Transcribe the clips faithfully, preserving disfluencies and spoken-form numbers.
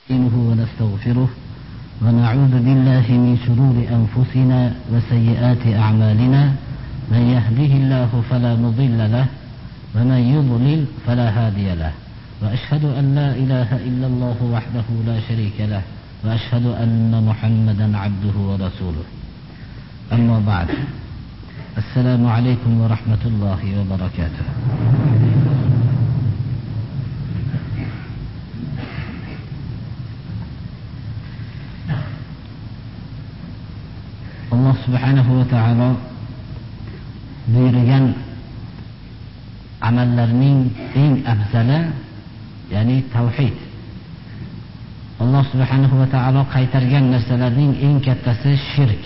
نستعينه ونستغفره ونعوذ بالله من شرور أنفسنا وسيئات أعمالنا. من يهده الله فلا مضل له ومن يضلل فلا هادي له. وأشهد أن لا إله إلا الله وحده لا شريك له وأشهد أن محمدا عبده ورسوله. أما بعد، السلام عليكم ورحمة الله وبركاته. Allah subhanahu wa ta'ala buyurgan amallarning eng afzali, ya'ni tavhid. Allah subhanahu wa ta'ala qaytargan narsalarning eng kattasi shirk.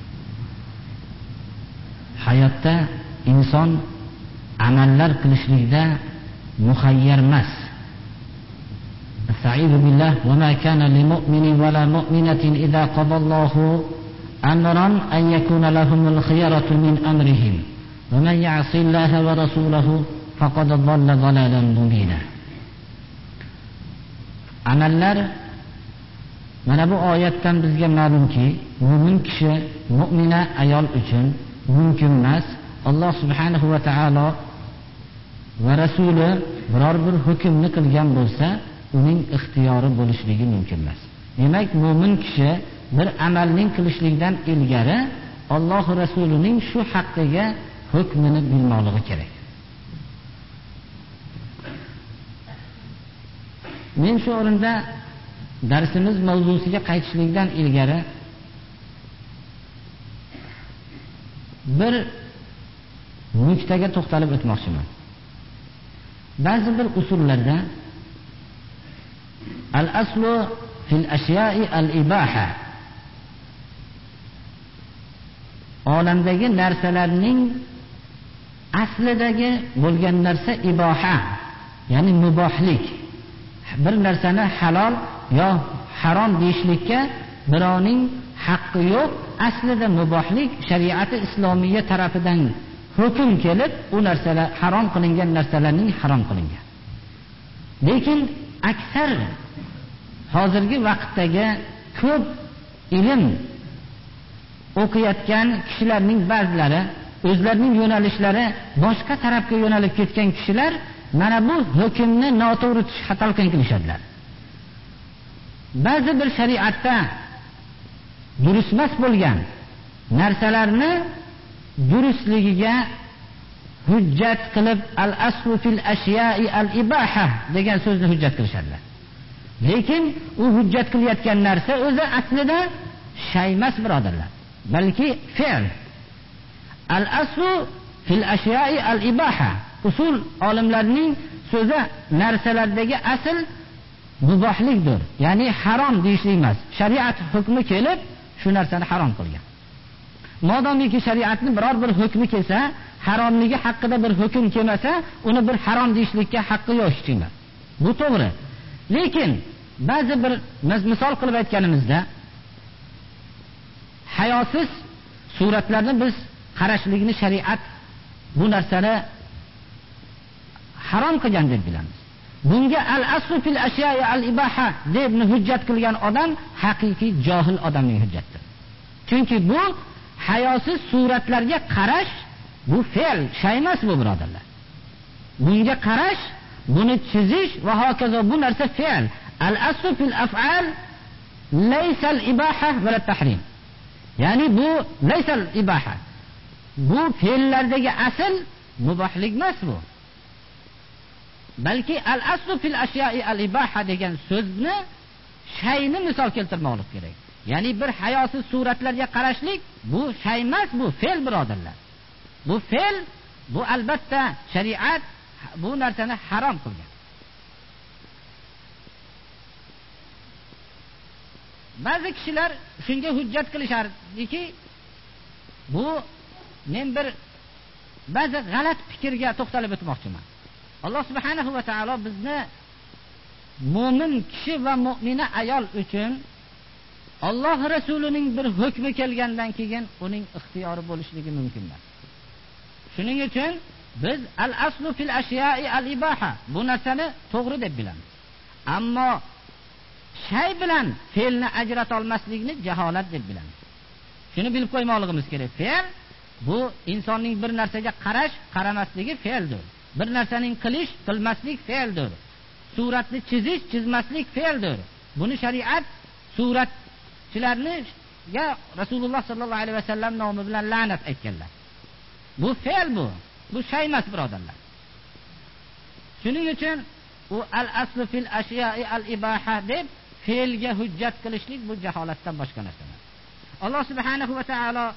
Hayotda inson amallar qilishlikda muxayyar emas. Estaizu billah va ma kana lil mu'minin va la mu'minatin idza qadallahu amran an yakuna lahumul khiyaratu min amrihim wa man ya'si Allaha wa rasulahu faqad dhalla dhalalan mubina. Amallar, mana bu oyatdan bizga ma'lumki, mu'min kishi, mu'mina ayol uchun mumkin emas. Alloh subhanahu va taolo va rasuli biror bir hukmni qilgan bo'lsa, uning ixtiyori bo'lishligi mumkin emas. Demak, mu'min kishi bir amalning qilishlikdan ilgari Alloh rasulining shu haqqiga hukmini bilmoqligi kerak. Men shu o'rinda darsimiz mavzusiga qaytishlikdan ilgari bir nuqtaga to'xtalib o'tmoqchiman. Ba'zi bir usullarda al-aslu fil ashya'i al-ibaha, olamdagi narsalarning aslidagi bo'lgan narsa iboha, ya'ni mubohlik. Bir narsani halol yo harom deyishlikka birovning haqqi yo'q. Aslida mubohlik shariati islomiyya tarafidan hukm kelib, u narsalar harom qilingan narsalarning harom qilingan. Lekin aksar hozirgi vaqtdagi ko'p ilm o'qiyotgan kishilarning ba'zilari o'zlarining yo'nalishlari boshqa tarafga yo'nalib ketgan kishilar mana bu hukmni noto'g'ri talqin qilishadilar. Ba'zi bir shariatda durust emas bo'lgan narsalarni durustligiga hujjat qilib al-aslu fil ashya'i al-ibaha degan so'zni hujjat qilishadilar. Lekin u hujjat qilayotgan narsa o'zi aslida shay emas, birodarlar, balki fe'l. Al-aslu fil ashya'i al-ibaha, usul olimlarning so'zi narsalardagi asl mubohlikdir, ya'ni harom deyishlik emas. Shariat hukmi kelib shu narsani harom qilgan. Modomiki shariatning biror bir hukmi kelsa, haromligi haqida bir hukm kelmasa, uni bir harom deyishlikka haqqi yo'q hech kimda. Bu to'g'ri. Lekin ba'zi bir misol qilib aytganimizda hayosiz suratlarni biz qarashligini shariat bu narsani harom qilgan deb bilamiz. Bunga al-aslu fil ashya'i al-ibaha deb hujjat qilgan odam haqiqiy johil odamning hujjatidir. Chunki bu hayosiz suratlarga qarash bu fe'l, shay emas bu, birodarlar. Bunga qarash, buni chizish va hokazo bu narsa fe'l. Al-aslu fil af'al laysa al-ibaha va at-tahrim. Ya'ni bu laysa al-ibaha. Bu fe'llardagi asl mubohlik emas bu. Balki al-aslu fil ashya'i al-ibaha degan so'zni shayni misol keltirmoqlik kerak. Ya'ni bir hayosiz suratlarga qarashlik bu shay emas, bu fe'l, birodarlar. Bu fe'l, bu albatta shariat bu narsani harom qilgan. Ba'zi kishilar shunga hujjat qilishardiki, bu men bir ba'zi g'alati fikrga to'xtalib o'tmoqchiman. Alloh subhanahu va taolo bizni mu'min kishi va mu'mina ayol uchun Alloh rasulining bir hukmi kelgandan keyin uning ixtiyori bo'lishligi mumkin emas. Shuning uchun biz al-aslu fil ashya'i al-ibaha, bu narsani to'g'ri deb bilamiz. Ammo shay bilan fe'lni ajrata olmaslikni jaholat deb bilamiz. Shuni bilib qo'ymoqligimiz kerak. Fe'l bu insonning bir narsaga qarash, qaramasligi fe'ldir. Bir narsaning qilish, qilmaslik fe'ldir. Suratni chizish, chizmaslik fe'ldir. Buni shariat suratchilarni ga Rasululloh sallallohu alayhi vasallam nomi bilan la'nat aytganlar. Bu fe'l bu. Bu shay emas, birodarlar. Shuning uchun u al-aslu fil ashya'i al-ibaha deb fe'lga hujjat qilishlik bu jaholatdan boshqa narsa emas. Alloh subhanahu va taolo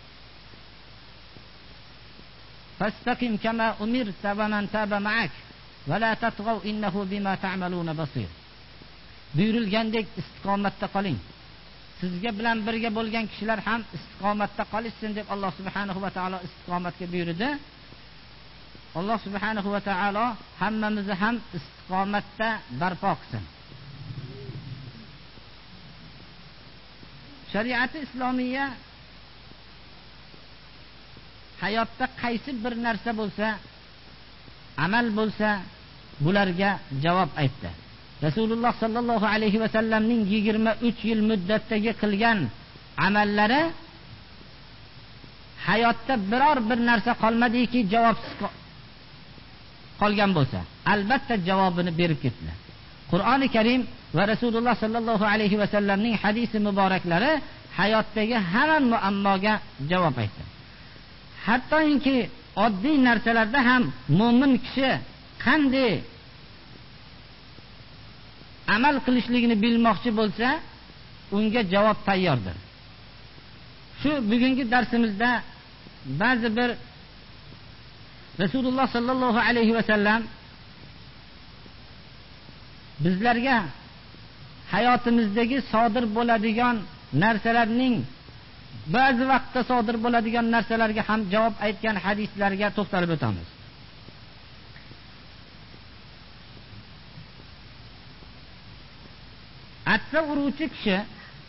fastaqim kama umirta va man taba ma'ak va la tatghaw innahu bima ta'maluna basir. Buyurilgandek istiqomatda qoling. Sizga bilan birga bo'lgan kishilar ham istiqomatda qolishsin deb Alloh subhanahu va taolo istiqomatga buyurdi. Alloh subhanahu va taolo hammamizni ham istiqomatda barpo qilsin. Shariati islomiya hayotda qaysi bir narsa bo'lsa, amal bo'lsa, bularga javob aytdi. Rasululloh sallallohu alayhi va sallamning yigirma uch yil muddatdagi qilgan amallari hayotda biror bir narsa qolmadiki javobsiz qolgan bo'lsa, albatta javobini berib ketdilar. Qur'oni Karim va Rasululloh sallallohu alayhi va sallamning hadisi muboraklari hayotdagi hamma muammoga javob aytdi. Hattoki oddiy narsalarda ham mu'min kishi qanday amal qilishligini bilmoqchi bo'lsa, unga javob tayyordir. Shu bugungi darsimizda ba'zi bir Rasululloh sallallohu alayhi va sallam bizlarga hayotimizdagi sodir bo'ladigan narsalarning ba'zi vaqtda sodir bo'ladigan narsalarga ham javob aytgan hadislarga to'xtalib o'tamiz. Atsa uruvchi kishi,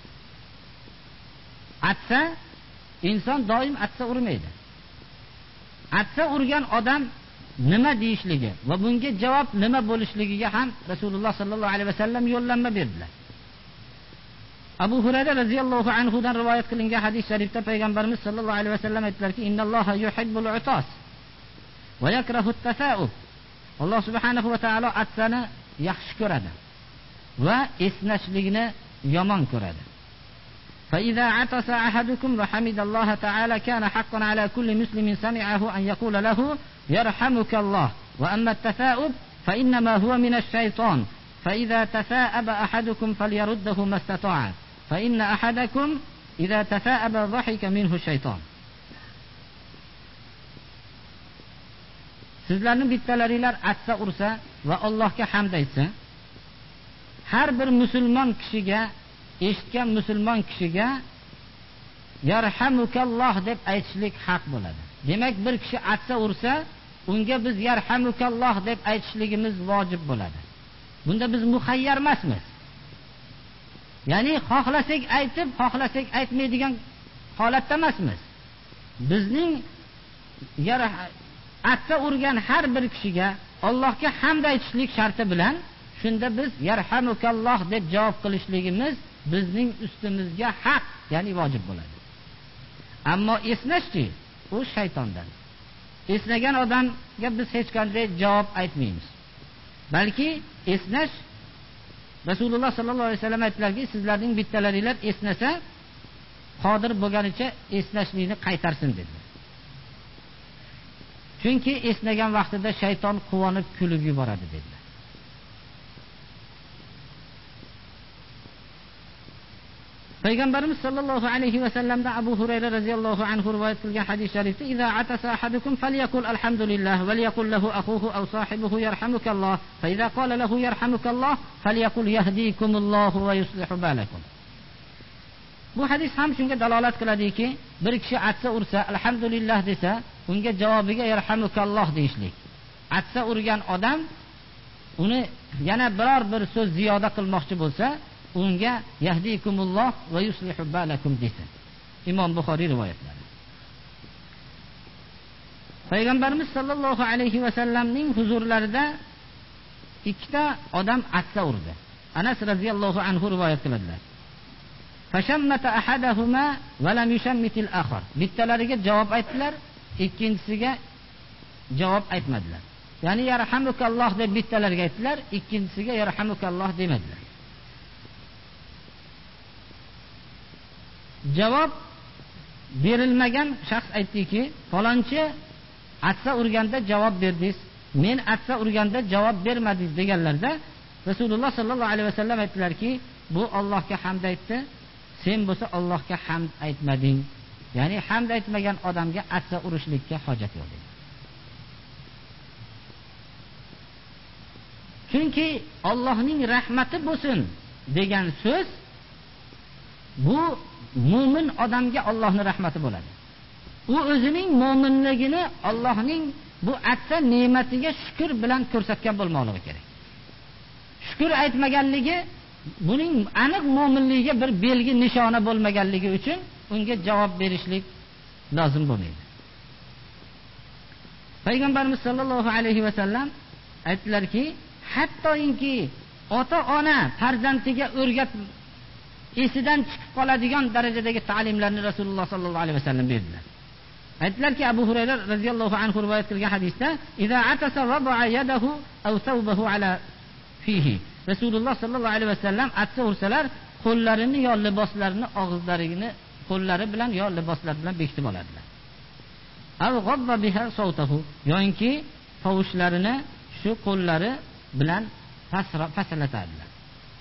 atsa inson doim atsa urmaydi. Atsa urgan odam nima deyishligi va bunga javob nima bo'lishligiga ham Rasululloh sallallohu alayhi vasallam yo'llanma berdilar. Abu Hurayra radhiyallohu anhu dan rivoyat qilingan hadis sharifda payg'ambarimiz sallallohu alayhi vasallam aytdilarki, "Innalloha yuhibbul utas va yakrahu at-tasa'ub." Alloh subhanahu va taolo atsani yaxshi ko'radi va esnashlikni yomon ko'radi. فإذا عطس أحدكم وحمد الله تعالى كان حقا على كل مسلم سمعه أن يقول له يرحمك الله. وأما التثاؤب فإنما هو من الشيطان فإذا تثاءب أحدكم فليرده ما استطاع فإن أحدكم إذا تثاءب ضحك منه الشيطان. Sizlarning bittalaringlar atsa ursa va Allohga hamd aytsa, har bir musulmon kishiga, eshitgan musulmon kishiga yarhamukalloh deb aytishlik haq bo'ladi. Demak, bir kishi atsa ursa, unga biz yarhamukalloh deb aytishligimiz vojib bo'ladi. Bunda biz muxayyar emasmiz. Ya'ni xohlasak aytib, xohlasak aytmaydigan holatda emasmiz. Bizning atsa urgan har bir kishiga Allohga hamd aytishlik sharti bilan shunda biz yarhamukalloh deb javob qilishligimiz bizning ustimizga haq, ya'ni vojib bo'ladi. Ammo esnashchi, u shaytondan. Esnagan odamga biz hech qanday javob aytmaymiz. Balki esnash, Rasululloh sallallohu alayhi vasallam aytdilarki, sizlarning bittalaringlar esnasa, qodir bo'lganicha esnashlikni qaytarsin dedilar. Chunki esnagan vaqtida shayton quvonib kulib yuboradi dedilar. Payg'ambarimiz sallallohu alayhi va sallamdan Abu Hurayra radhiyallohu anhu rivoyat qilgan hadis sharifda "Iza atasa ahadukum falyakul alhamdulillah va liyaqul lahu akhuhu aw sahibuhu yarhamukallah fa iza qala lahu yarhamukallah falyakul yahdikumullahu va yuslihu balakum." Bu hadis ham shunga dalolat qiladiki, bir kishi atsa ursa, alhamdulillah desa, unga javobiga yarhamukalloh deyishlik. Atsa urgan odam uni yana biror bir so'z ziyoda qilmoqchi bo'lsa, unga yahdikumulloh va yuslihu balakum desa. Imom Buxoriy rivoyatlari. Payg'ambarimiz sallallohu alayhi va sallamning huzurlarida ikkita odam atsa urdi. Anas radhiyallohu anhu rivoyat qiladilar. Fashammata ahaduhuma va lam yushammitil akhar. Bittalariga javob aytdilar, ikkinchisiga javob aytmadilar. Ya'ni yarhamukalloh deb bittalariga aytdilar, ikkinchisiga yarhamukalloh demadilar. Javob berilmagan shaxs aytdiki, falonchi atsa urganda javob berdingiz, men atsa urganda javob bermadingiz deganlarda Rasululloh sallallohu alayhi vasallam aytdilarki, bu Allohga hamd aytdi, sen bo'lsa Allohga hamd aytmading. Ya'ni hamd aytmagan odamga atsa urishlikka hojat yo'q dedi. Chunki Allohning rahmati bo'lsin degan so'z bu mu'min odamga Allohning rahmati bo'ladi. U o'zining mu'minligini Allohning bu atsa ne'matiga shukr bilan ko'rsatgan bo'lmoqligi kerak. Shukr aytmaganligi buning aniq mu'minligiga bir belgi nishona bo'lmaganligi uchun unga javob berishlik lozim bo'lmaydi. Payg'ambarimiz sollallohu alayhi vasallam aytdilarki, hattoki ota-ona farzandiga o'rgat esidan chiqib qoladigan darajadagi ta'limlarni Rasululloh sollallohu alayhi vasallam berdilar. Aytdilarki, Abu Hurayra radhiyallohu anhu rivoyat qilgan hadisda, "Iza atasa wada'a yadahu aw thawbahu ala fihi." Rasululloh sollallohu alayhi vasallam atsa ursalar, qo'llarini yo liboslarini og'izlarini qo'llari bilan yo liboslar bilan bekitib oladilar. Aw ghabba biha sawtahu, yoki tovushlarini shu qo'llari bilan paslatadilar.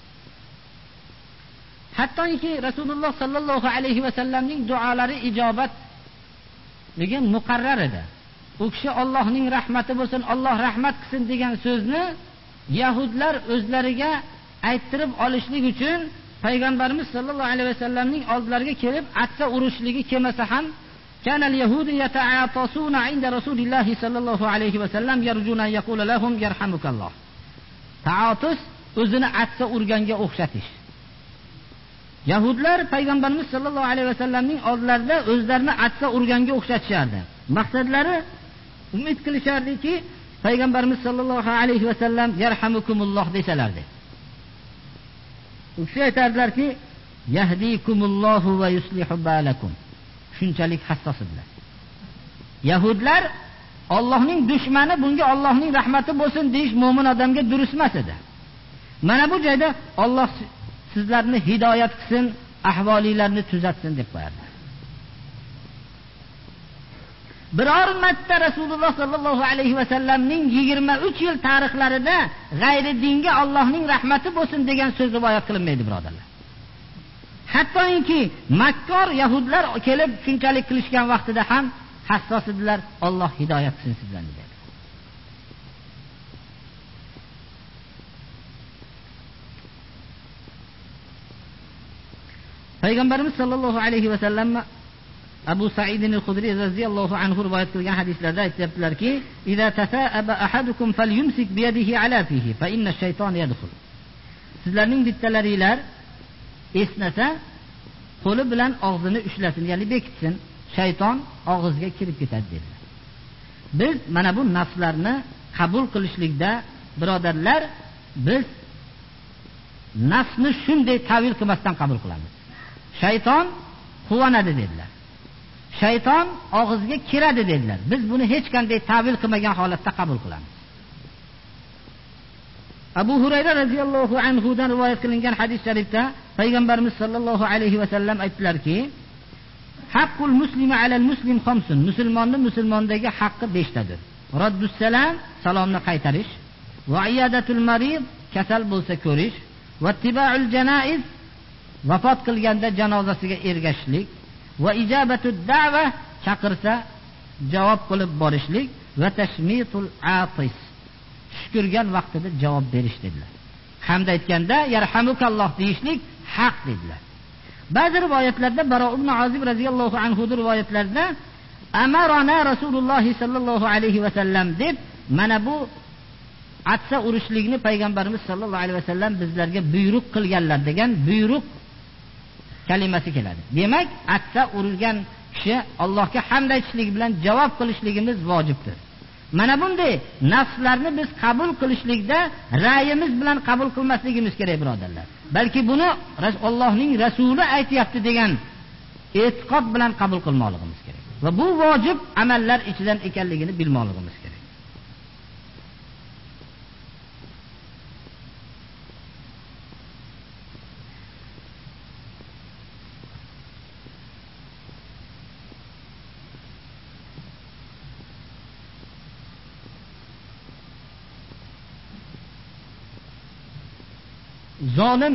Hattoki Rasululloh sallallohu alayhi vasallamning duolari ijobat degan muqarrar edi. U kishi Allohning rahmati bo'lsin, Alloh rahmat qilsin degan so'zni Yahudlar o'zlariga ayttirib olishlik uchun payg'ambarimiz sollallohu alayhi vasallamning oldilariga kelib atsa urishligi kelmasa ham kanal yahudu yata'atasuna 'inda Rasulilloh sallallohu alayhi vasallam yarjuna yaqulu lahum yarhamukalloh. Ta'atus o'zini atsa urganga o'xshatish. Yahudlar payg'ambarimiz sollallohu alayhi vasallamning oldlarida o'zlarini atsa urganga o'xshatishardi. Maqsadlari umid qilishardiki, payg'ambarimiz sollallohu alayhi vasallam yarhamukumulloh desalardi. U kishi aytardilarki, yahdikumullohu va yuslihu balakum. Shunchalik hassos edilar. Yahudlar Allohning dushmani, bunga Allohning rahmati bo'lsin deyish mo'min odamga durust emas edi. Mana bu joyda Alloh sizlarni hidoyat qilsin, ahvolilarni tuzatsin deb qo'yadi. Biror marta Rasululloh sallallohu alayhi vasallamning yigirma uch yil tarixlarida g'ayri dinga Allohning rahmati bo'lsin degan so'z rivoyat qilinmaydi, birodarlar. Hattoki makkor yahudlar kelib shunchalik qilishgan vaqtida ham hassos edilar, Alloh hidoyat qilsin sizlarni dedi. Payg'ambarimiz sollallohu alayhi vasallam Abu Sa'id al-Khudri radhiyallohu anhu rivoyat qilgan hadislarda aytibdilarki, "Iza tasa'aba ahadukum falyumsik bi yadihi ala fihi fa inna ash-shayton yadkhul." Sizlarning bittalaringlar esnasa, qo'li bilan og'zini ushlasin, ya'ni bekitsin, shayton og'izga kirib ketadi dedilar. Biz mana bu nafslarni qabul qilishlikda, birodarlar, biz nafsni shunday ta'vil qilmasdan qabul qilamiz. Shayton quvonadi dedilar. Shayton og'izga kiradi dedilar. Biz buni hech qanday ta'vil qilmagan holatda qabul qilamiz. Abu Hurayra radhiyallohu anhu dan rivoyat qilingan hadis sharifda payg'ambarimiz sollallohu alayhi vasallam aytdilarki, haqqul muslimi alal muslim khamsun. Musulmonning musulmondagi haqqi beshtadir. Raddus salam, salomni qaytarish, va iyadatul marid, kasal bo'lsa ko'rish, va ittiba'ul janaiz, vafot qilganda janozasiga ergashishlik, va ijabatud da'va, chaqirsa javob qilib borishlik, va tashmitul atis, shukurgan vaqtida javob berish dedilar. Hamd aytganda yarhamukalloh deyishlik haq dedilar. Ba'zi rivoyatlarda Baro ibn Azib radhiyallohu anhu rivoyatlarida amarona Rasululloh sallallohu alayhi vasallam deb mana bu atsa urishlikni payg'ambarimiz sollallohu alayhi vasallam bizlarga buyruq qilganlar degan buyruq kalimasi keladi. Demak, atsa urilgan kishi Allohga hamd aytishlik bilan javob qilishligimiz vojibdir. Mana bunday nafslarni biz qabul qilishlikda ra'yimiz bilan qabul qilmasligimiz kerak, birodarlar. Balki buni Allohning rasuli aytayapti degan e'tiqod bilan qabul qilmoqligimiz kerak. Va bu vojib amallar ichidan ekanligini bilmoqligimiz kerak. Zolim,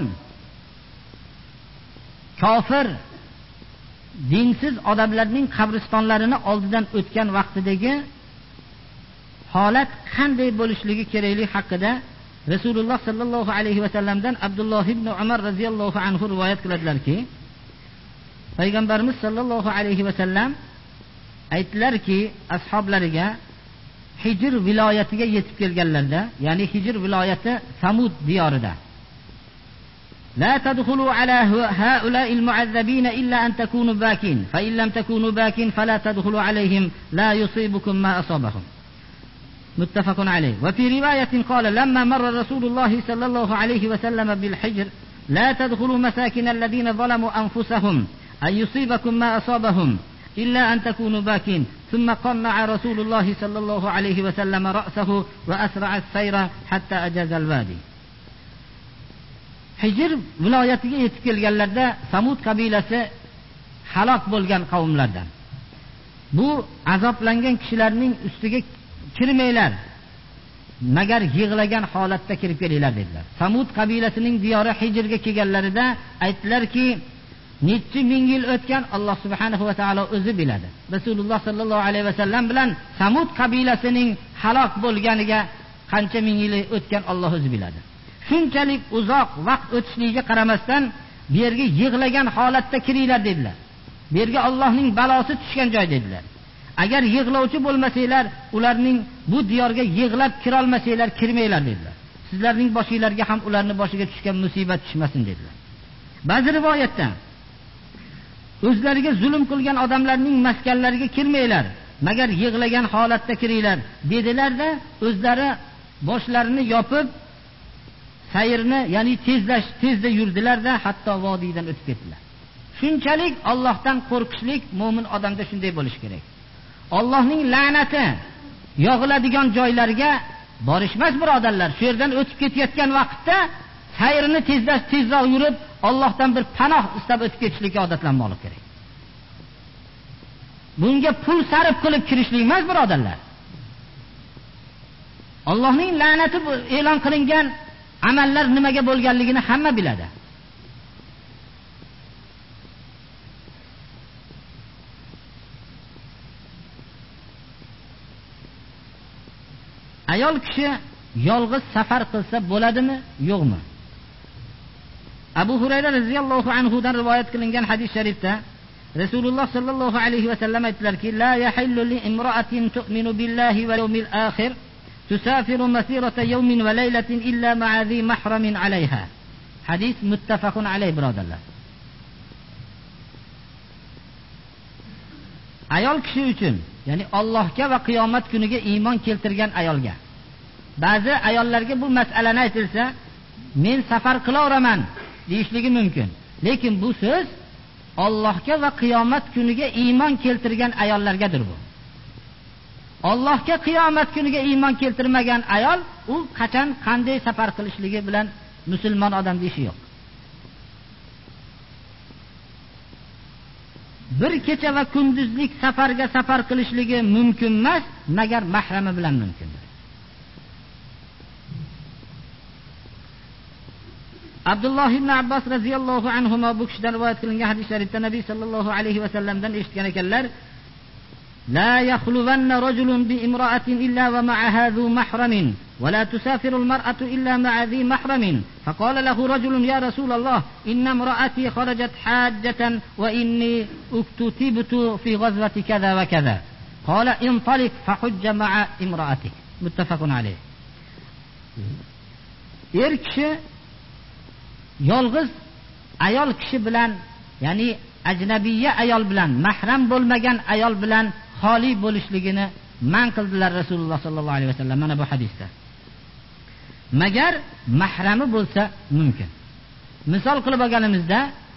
kofir, dinsiz odamlarning qabristonlarini oldidan o'tgan vaqtidagi holat qanday bo'lishligi kerakligi haqida Rasululloh sallallohu alayhi va sallamdan Abdulloh ibn Umar radhiyallohu anhu rivoyat qiladilarki, Payg'ambarimiz sallallohu alayhi va sallam aytdilarki, ashablariga Hijr viloyatiga yetib kelganlarda, ya'ni Hijr viloyati Samud diyorida, لا تدخلوا على هؤلاء المعذبين إلا أن تكونوا باكين فإن لم تكونوا باكين فلا تدخلوا عليهم لا يصيبكم ما أصابهم. متفق عليه. وفي رواية قال لما مر رسول الله صلى الله عليه وسلم بالحجر لا تدخلوا مساكن الذين ظلموا أنفسهم أن يصيبكم ما أصابهم إلا أن تكونوا باكين. ثم قنع رسول الله صلى الله عليه وسلم رأسه وأسرع السير حتى أجاز الوادي. Hijr viloyatiga yetib kelganlarda Samud qabilasi halok bo'lgan qavmlardan. Bu azoblangan kishilarning ustiga kirmanglar, magar yig'lagan holatda kirib kelinglar dedilar. Samud qabilasining diyori Hijrga kelganlarida aytdilarki, necha ming yil o'tgan Alloh subhanahu va taolo o'zi biladi. Rasululloh sallallohu alayhi va sallam bilan Samud qabilasining halok bo'lganiga qancha ming yil o'tgan Alloh o'zi biladi. Shunchalik uzoq vaqt o'tishligiga qaramasdan bu yerga yig'lagan holatda kiringlar dedilar. Bu yerga Allohning balosi tushgan joy dedilar. Agar yig'lovchi bo'lmasanglar, ularning bu diyorga yig'lab kira olmasanglar, kirmanglar dedilar. Sizlarning boshingizlarga ham ularning boshiga tushgan musibat tushmasin dedilar. Ba'zi rivoyatda o'zlariga zulm qilgan odamlarning maskanlariga kirmanglar, magar yig'lagan holatda kiringlar dedilar-da, o'zlari boshlarini yopib sayrni, ya'ni tezlash, tezda yurdilar-da, hatto vodiydan o'tib ketdilar. Shunchalik Allohdan qo'rqishlik mo'min odamda shunday bo'lish kerak. Allohning la'nati yog'iladigan joylarga borishmas, birodarlar. Shu yerdan o'tib ketayotgan vaqtda sayrni tezlash, tezroq yurib, Allohdan bir panoh istab o'tib ketishlikka odatlanmoqlik kerak. Bunga pul sarf qilib kirishlik emas, birodarlar. Allohning la'nati e'lon qilingan amallar nimaga bo'lganligini hamma biladi. Ayol kishi yolg'iz safar qilsa bo'ladimi, yo'qmi? Abu Hurayra radhiyallohu anhu dan rivoyat qilingan hadis sharifda Rasululloh sallallohu alayhi va sallam aytdilarki, la yahillu li imra'atin tu'minu billahi wal yawmil akhir tusafiru masirata yawmin wa laylatin illa ma'a dhi mahramin 'alayha. Hadis muttafaqun alayh, birodarlar. Ayol kishi uchun, ya'ni Allohga va qiyomat kuniga iymon keltirgan ayolga. Ba'zi ayollarga bu masalani aytilsa, men safar qilaveraman deyishligi mumkin. Lekin bu so'z Allohga va qiyomat kuniga iymon keltirgan ayollargadir bu. Allohga qiyomat kuniga iymon keltirmagan ayol, u qachon qanday safar qilishligi bilan musulmon odam deyishi yo'q. Bir kecha va kunduzlik safarga safar qilishligi mumkin emas, magar mahrami bilan mumkindir. Abdulloh ibn Abbos radhiyallohu anhuma bu kishidan rivoyat qilingan hadis sharifda Nabiy sallallohu alayhi va sallamdan eshitgan ekanlar: لا يخلون رجل بامرأة إلا ومعها ذو محرم ولا تسافر المرأة إلا مع ذي محرم. فقال له رجل: يا رسول الله إن امرأتي خرجت حاجة وإني اكتتبت في غزوة كذا وكذا. قال: انطلق فحج مع امرأتك. متفق عليه. Er kishi yolg'iz ayol kishi bilan, ya'ni ajnabiyya ayol bilan, mahram bo'lmagan ayol bilan xoli bo'lishligini man qildilar Rasululloh sallallohu alayhi vasallam mana bu hadisda. Magar mahrami bo'lsa mumkin. Misol qilib olganimizda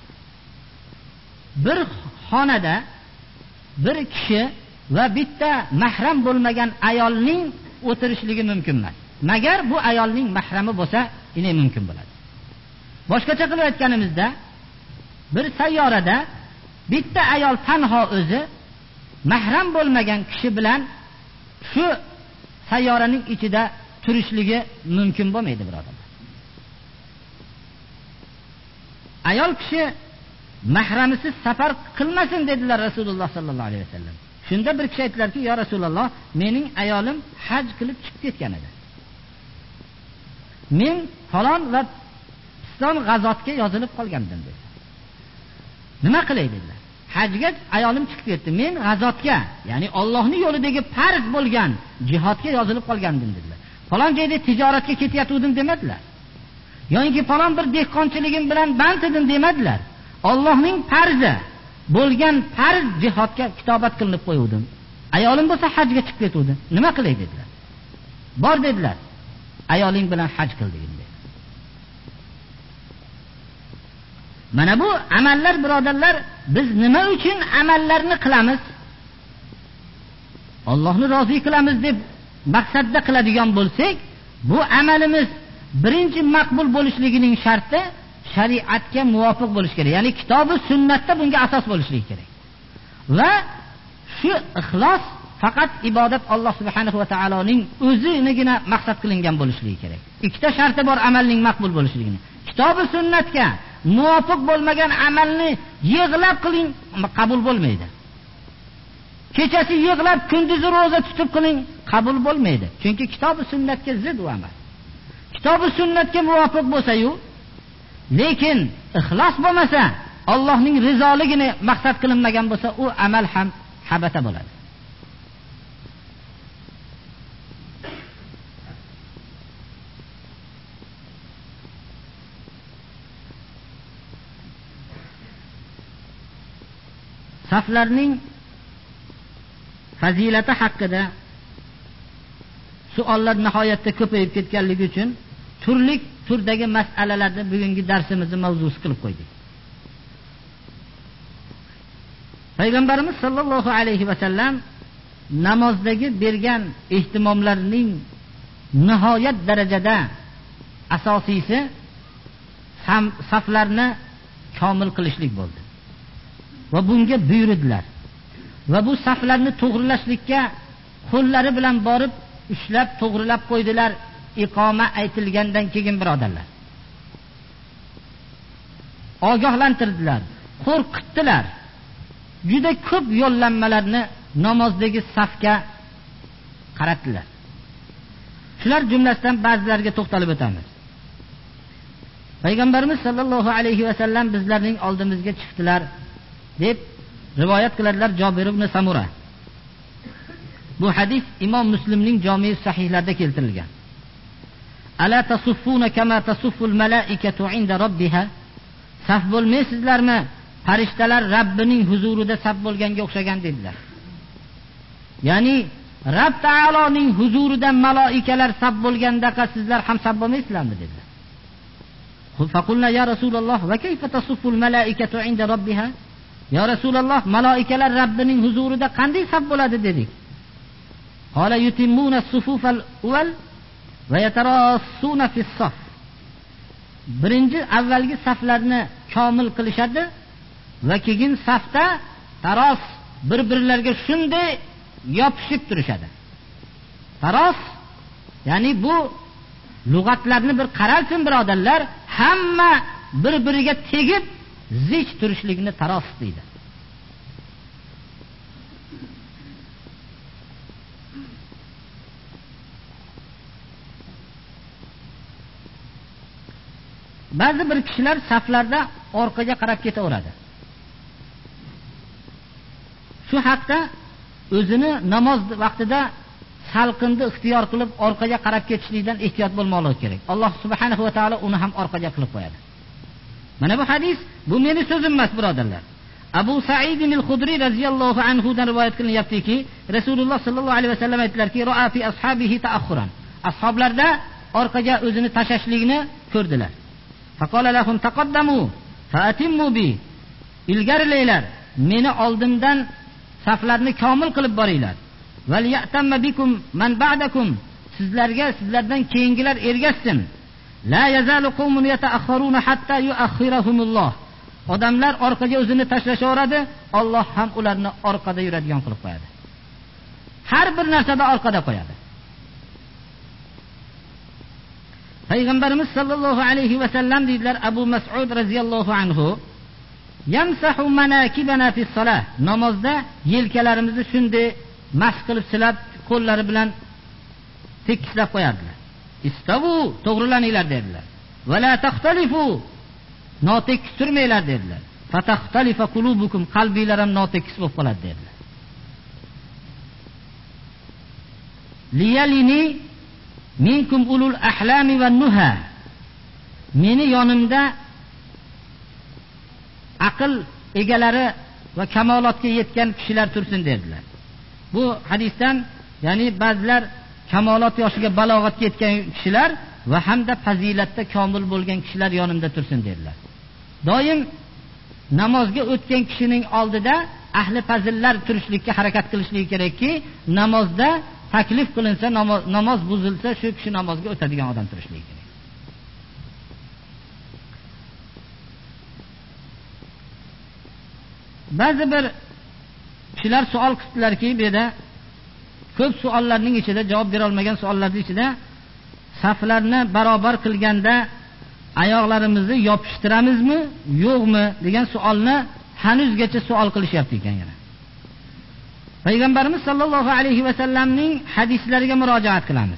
bir xonada bir kishi va bitta mahram bo'lmagan ayolning o'tirishligi mumkin emas. Magar bu ayolning mahrami bo'lsa, ine mumkin bo'ladi. Boshqacha qilib aytganimizda, bir sayyorada bitta ayol tanho o'zi mahram bo'lmagan kishi bilan shu sayyoraning ichida turishligi mumkin bo'lmaydi, birodarlar. Ayol kishi mahramisiz safar qilmasin dedilar Rasululloh sallallohu alayhi vasallam. Shunda bir kishi aytdilarki, "Ya Rasululloh, mening ayolim haj qilib chiqib ketgan edi. Men falon va piston g'azotga yozilib qolgandim" dedi. "Nima qilay?" dedilar. "Hajga ayolim chiqib ketdi. Men g'azotga, ya'ni Allohning yo'lidagi farz bo'lgan jihodga yozilib qolgandim" dedilar. "Falon joyda tijoratga ketayotgandim" demadilar. Yo'inki falon bir dehqonchiligim bilan band edim demadilar. Allohning farzi bo'lgan farz jihodga kitobat qilinib qo'yuvdim. Ayolim bo'lsa hajga chiqib ketuvdi. Nima qilay dedilar. "Bor" dedilar. "Ayoling bilan haj qildim" dedi. Mana bu amallar, birodarlar, biz nima uchun amallarni qilamiz? Allohni rozi qilamiz deb maqsadda qiladigan bo'lsak, bu amalimiz birinchi maqbul bo'lishligining sharti shariatga muvofiq bo'lishi kerak. Ya'ni kitob va sunnatda bunga asos bo'lishi kerak. Va shu ixlos faqat ibodat Alloh subhanahu va taoloning o'zinigina maqsad qilingan bo'lishi kerak. Ikkita sharti bor amalning maqbul bo'lishligini. Kitob va sunnatga muvofiq bo'lmagan amalni yig'lab qiling, qabul bo'lmaydi. Kechasi yig'lab, kunduzi roza tutib qiling, qabul bo'lmaydi. Chunki kitob va sunnatga zid u amal. Kitob va sunnatga muvofiq bo'lsa-yu, lekin ixlos bo'lmasa, Allohning rizoligini maqsad qilinmagan bo'lsa, u amal ham habata bo'ladi. Saflarning fazilati haqida savollar nihoyatda ko'payib ketganligi uchun turli turdagi masalalarni bugungi darsimizning mavzusi qilib qo'ydik. Payg'ambarimiz sollallohu alayhi va sallam namozdagi bergan ehtimomlarning nihoyat darajada asosiysi saflarni komil qilishlik bo'ldi. Va bunga buyurdilar. Va bu saflarni to'g'rilashlikka qo'llari bilan borib ushlab to'g'rilab qo'ydilar, iqoma aytilgandan keyin, birodarlar. Ogohlantirdilar, qo'rqitdilar. Juda ko'p yo'llanmalarni namozdagi safga qaratdilar. Shular jumlasidan ba'zilariga to'xtalib o'tamiz. Payg'ambarimiz sollallohu alayhi va sallam bizlarning oldimizga chiqdilar deb rivoyat qiladilar Jabir ibn Samura. Bu hadis Imom Muslimning Jami' sahihlarida keltirilgan. Ala tasuffuna kama tasufful malaikatu inda robbiha? Saf bo'lmaysizlarmi? Farishtalar Rabbining huzurida saf bo'lganga o'xshagan dedilar. Ya'ni Rabb taoloning huzurida malaikalar saf bo'lgandaqa sizlar ham saf bo'lmaysizlarmi dedilar. Faqulna ya Rasululloh va kayfa tasufful malaikatu inda robbiha? Ya Rasululloh, malaikalar Rabbining huzurida qanday saf bo'ladi dedik. Qala yutimmuna as-sufufal awwal va yatarassuna fis-saf. Birinchi avvalgi saflarni komil qilishadi va keyin safda taros bir-birlariga shunday yopishib turishadi. Taros, ya'ni bu lug'atlarni bir qaralsin birodarlar, hamma bir-biriga tegib zich turishlikni taros deydi. Ba'zi bir kishilar saflarda orqaga qarab ketaveradi. Shu haqda o'zini namoz vaqtida salqinni ixtiyor qilib orqaga qarab ketishlikdan ehtiyot bo'lmoqligi kerak. Alloh subhanahu va taolo uni ham orqaga qilib qo'yadi. Mana bu hadis, bu meni so'zim emas, birodarlar. Abu Sa'id al-Khudri radhiyallohu anhu dan rivoyat qilinyaptiki, Rasululloh sallallohu alayhi vasallam aytdilarki, "Ra'a fi ashabihi ta'akhkhuran." Ashoblarda orqaga o'zini tashashlikni ko'rdilar. Faqala lahum taqaddamu fa'atimmu bi. Ilgarilanglar, meni oldimdan saflarni komil qilib boringlar. Val ya'tamma bikum man ba'dakum. Sizlarga sizlardan keyingilar ergashsin. La yazalu qawmun yata'akhkharuna hatta yu'akhkhirahumulloh. Odamlar orqaga o'zini tashlashaveradi, Alloh ham ularni orqada yuradigan qilib qo'yadi. Har bir narsada orqada qo'yadi. Payg'ambarimiz sallallohu alayhi va sallam dedilar, Abu Mas'ud radhiyallohu anhu, "Yamsahu manakibana fi salah." Namozda yelkalarimizni shunday mas qilib silab, qo'llari bilan tekislab qo'yardilar. "Istavu, to'g'rilaninglar" dedilar. "Va la taxtalifu." Notekis turmanglar dedilar. "Fataxtalifa qulubukum." Qalbinglar ham notekis bo'lib qoladi dedilar. "Liyalini minkum ulul ahlami va nuha." Meni yonimda aql egalari va kamolotga yetgan kishilar tursin dedilar. Bu hadisdan, ya'ni ba'zilar kamolot yoshiga, balog'atga yetgan kishilar va hamda fazilatda komil bo'lgan kishilar yonimda tursin dedilar. Doim namozga o'tgan kishining oldida ahli fazillar turishlikka harakat qilishligi kerakki, namozda taklif qilinsa, namoz, namoz buzilsa, shu kishi namozga o'tadigan odam turishligi kerak. Ba'zi bir kishilar savol qildilarki, bu yerda ko'p savollarning ichida, javob bera olmagan savollarning ichida saflarni barobar qilganda oyoqlarimizni yopishtiramizmi, yo'qmi degan savolni hanuzgacha savol qilishyapti ekan yana. Payg'ambarimiz sallallohu alayhi va sallamning hadislariga murojaat qilamiz.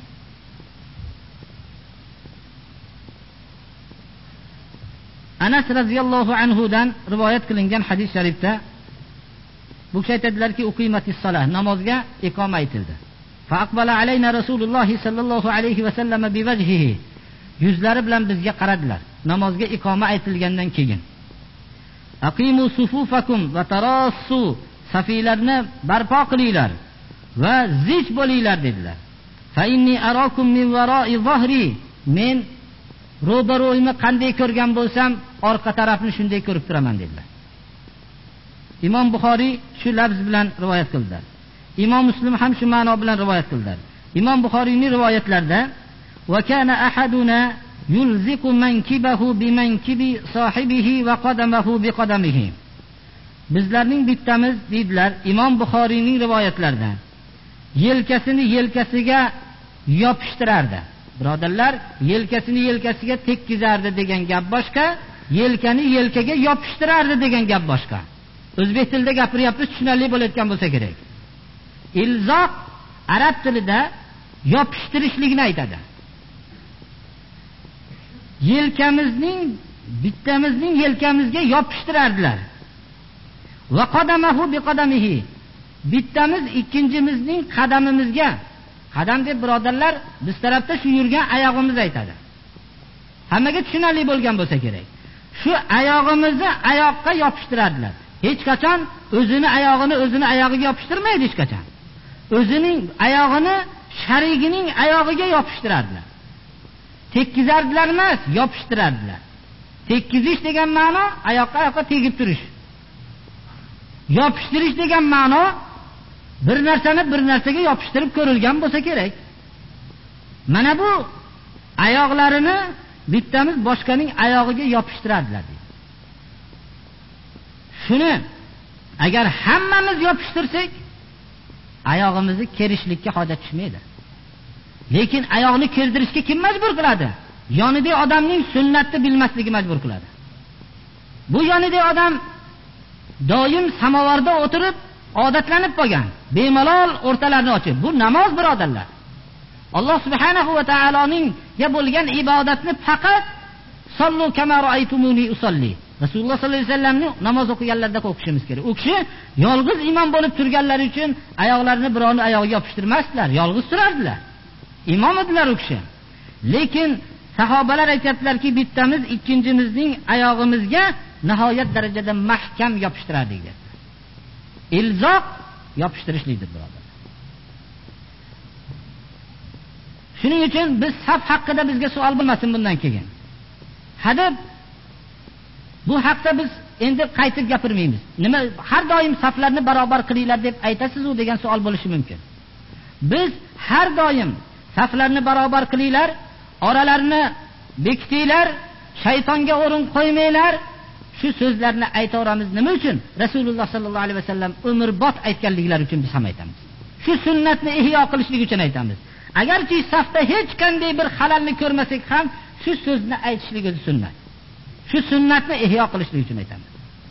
Anas radhiyallohu anhu dan rivoyat qilingan hadis sharifda bu kishi aytadilarki, uqimatis salah, namozga iqoma aytildi. Fa aqbala alayna Rasululloh sallallohu alayhi va sallam bi vajhihi. Yuzlari bilan bizga qaradilar. Namozga iqoma aytilgandan keyin. Aqimu sufufakum va tarassu. Safiylarni barpo qilinglar va zich bo'linglar dedilar. Fa inni arakum min wara'i zahri. Men ro'baro'yimni qanday ko'rgan bo'lsam, orqa tarafni shunday ko'rib turaman dedilar. Imom Buxoriy shu lafz bilan rivoyat qildilar. Imom Muslim ham shu ma'no bilan rivoyat qildilar. Imom Buxoriyning rivoyatlarida va kana ahaduna yulziqu mankibahu bimankibi sohibihi va qadamahu biqadamihi. Bizlarning bittamiz dedilar, Imom Buxoriyning rivoyatlarida yelkasini yelkasiga yopishtirardi. Birodarlar, yelkasini yelkasiga tekkizardi degan gap boshqa, yelkani yelkaga yopishtirardi degan gap boshqa. O'zbek tilida gapiryapmiz, tushunarli bo'layotgan bo'lsa kerak. Ilzoq arab tilida yopishtirishlikni aytadi. Yelkamizning bittamizning yelkamizga yopishtirardilar. Va qadamahu biqadamihi. Bittamiz ikkinchimizning qadamimizga, qadam deb birodarlar biz tarafda shu yurgan oyog'imiz aytadi. Hammaga tushunarli bo'lgan bo'lsa kerak. Shu oyog'imizni oyoqqa yopishtiradilar. Hech qachon o'zini oyog'ini o'zini oyog'iga yopishtirmaydi hech qachon. O'zining oyog'ini sharigining oyog'iga yopishtiradilar. Tekkizardilar emas, yopishtiradilar. Tekkizish degan ma'no oyoqqa oyoqqa tegib turish. Yopishtirish degan ma'no bir narsani bir narsaga yopishtirib ko'rilgan bo'lsa kerak. Mana bu oyoqlarini bittamiz boshqaning oyog'iga yopishtiradilar. Shuni agar hammamiz yopishtirsak, oyog'imizni kerishlikka hojat tushmaydi. Lekin oyoqni kerdirishga kim majbur qiladi? Yonidagi odamning sunnatni bilmasligi majbur qiladi. Bu yonidagi odam doim samovarda o'tirib odatlanib qolgan, bemalol o'rtalarni ochib. Bu namoz birodarlar. Alloh subhanahu va taoloning ga bo'lgan ibodatni faqat sallu kama ra'aytumuni usalli. Rasululloh sollallohu alayhi vasallamning namoz o'qiganlarida o'qishimiz kerak. U kishi yolg'iz imom bo'lib turganlari uchun oyoqlarini birovni oyog'iga yopishtirmasdilar, yolg'iz turardilar. Imom edilar u kishi. Lekin sahobalar aytadilarki, bittamiz ikkinchimizning oyog'imizga nihoyat darajada mahkam yopishtirardik dedi. Ilzoq yopishtirishlikdir, birodar. Shuning uchun biz saf haqida bizga savol bo'lmasin bundan keyin. Hadeb bu haqda biz endi qaytib gapirmaymiz. Nima har doim saflarni barobar qilinglar deb aytasiz-u degan savol bo'lishi mumkin. Biz har doim saflarni barobar qilinglar, oralarni bekitinglar, shaytonga o'rin qo'ymanglar. Shu so'zlarni aytaveramiz. Nima uchun? Rasululloh sallallohu alayhi vasallam umrbod aytganliklari uchun biz ham aytamiz. Shu sunnatni ihyo qilishlik uchun aytamiz. Agarki safda hech qanday bir xalalni ko'rmasak ham shu so'zni aytishlik o'zi sunnat. Shu sunnatni ihyo qilishlik uchun aytamiz.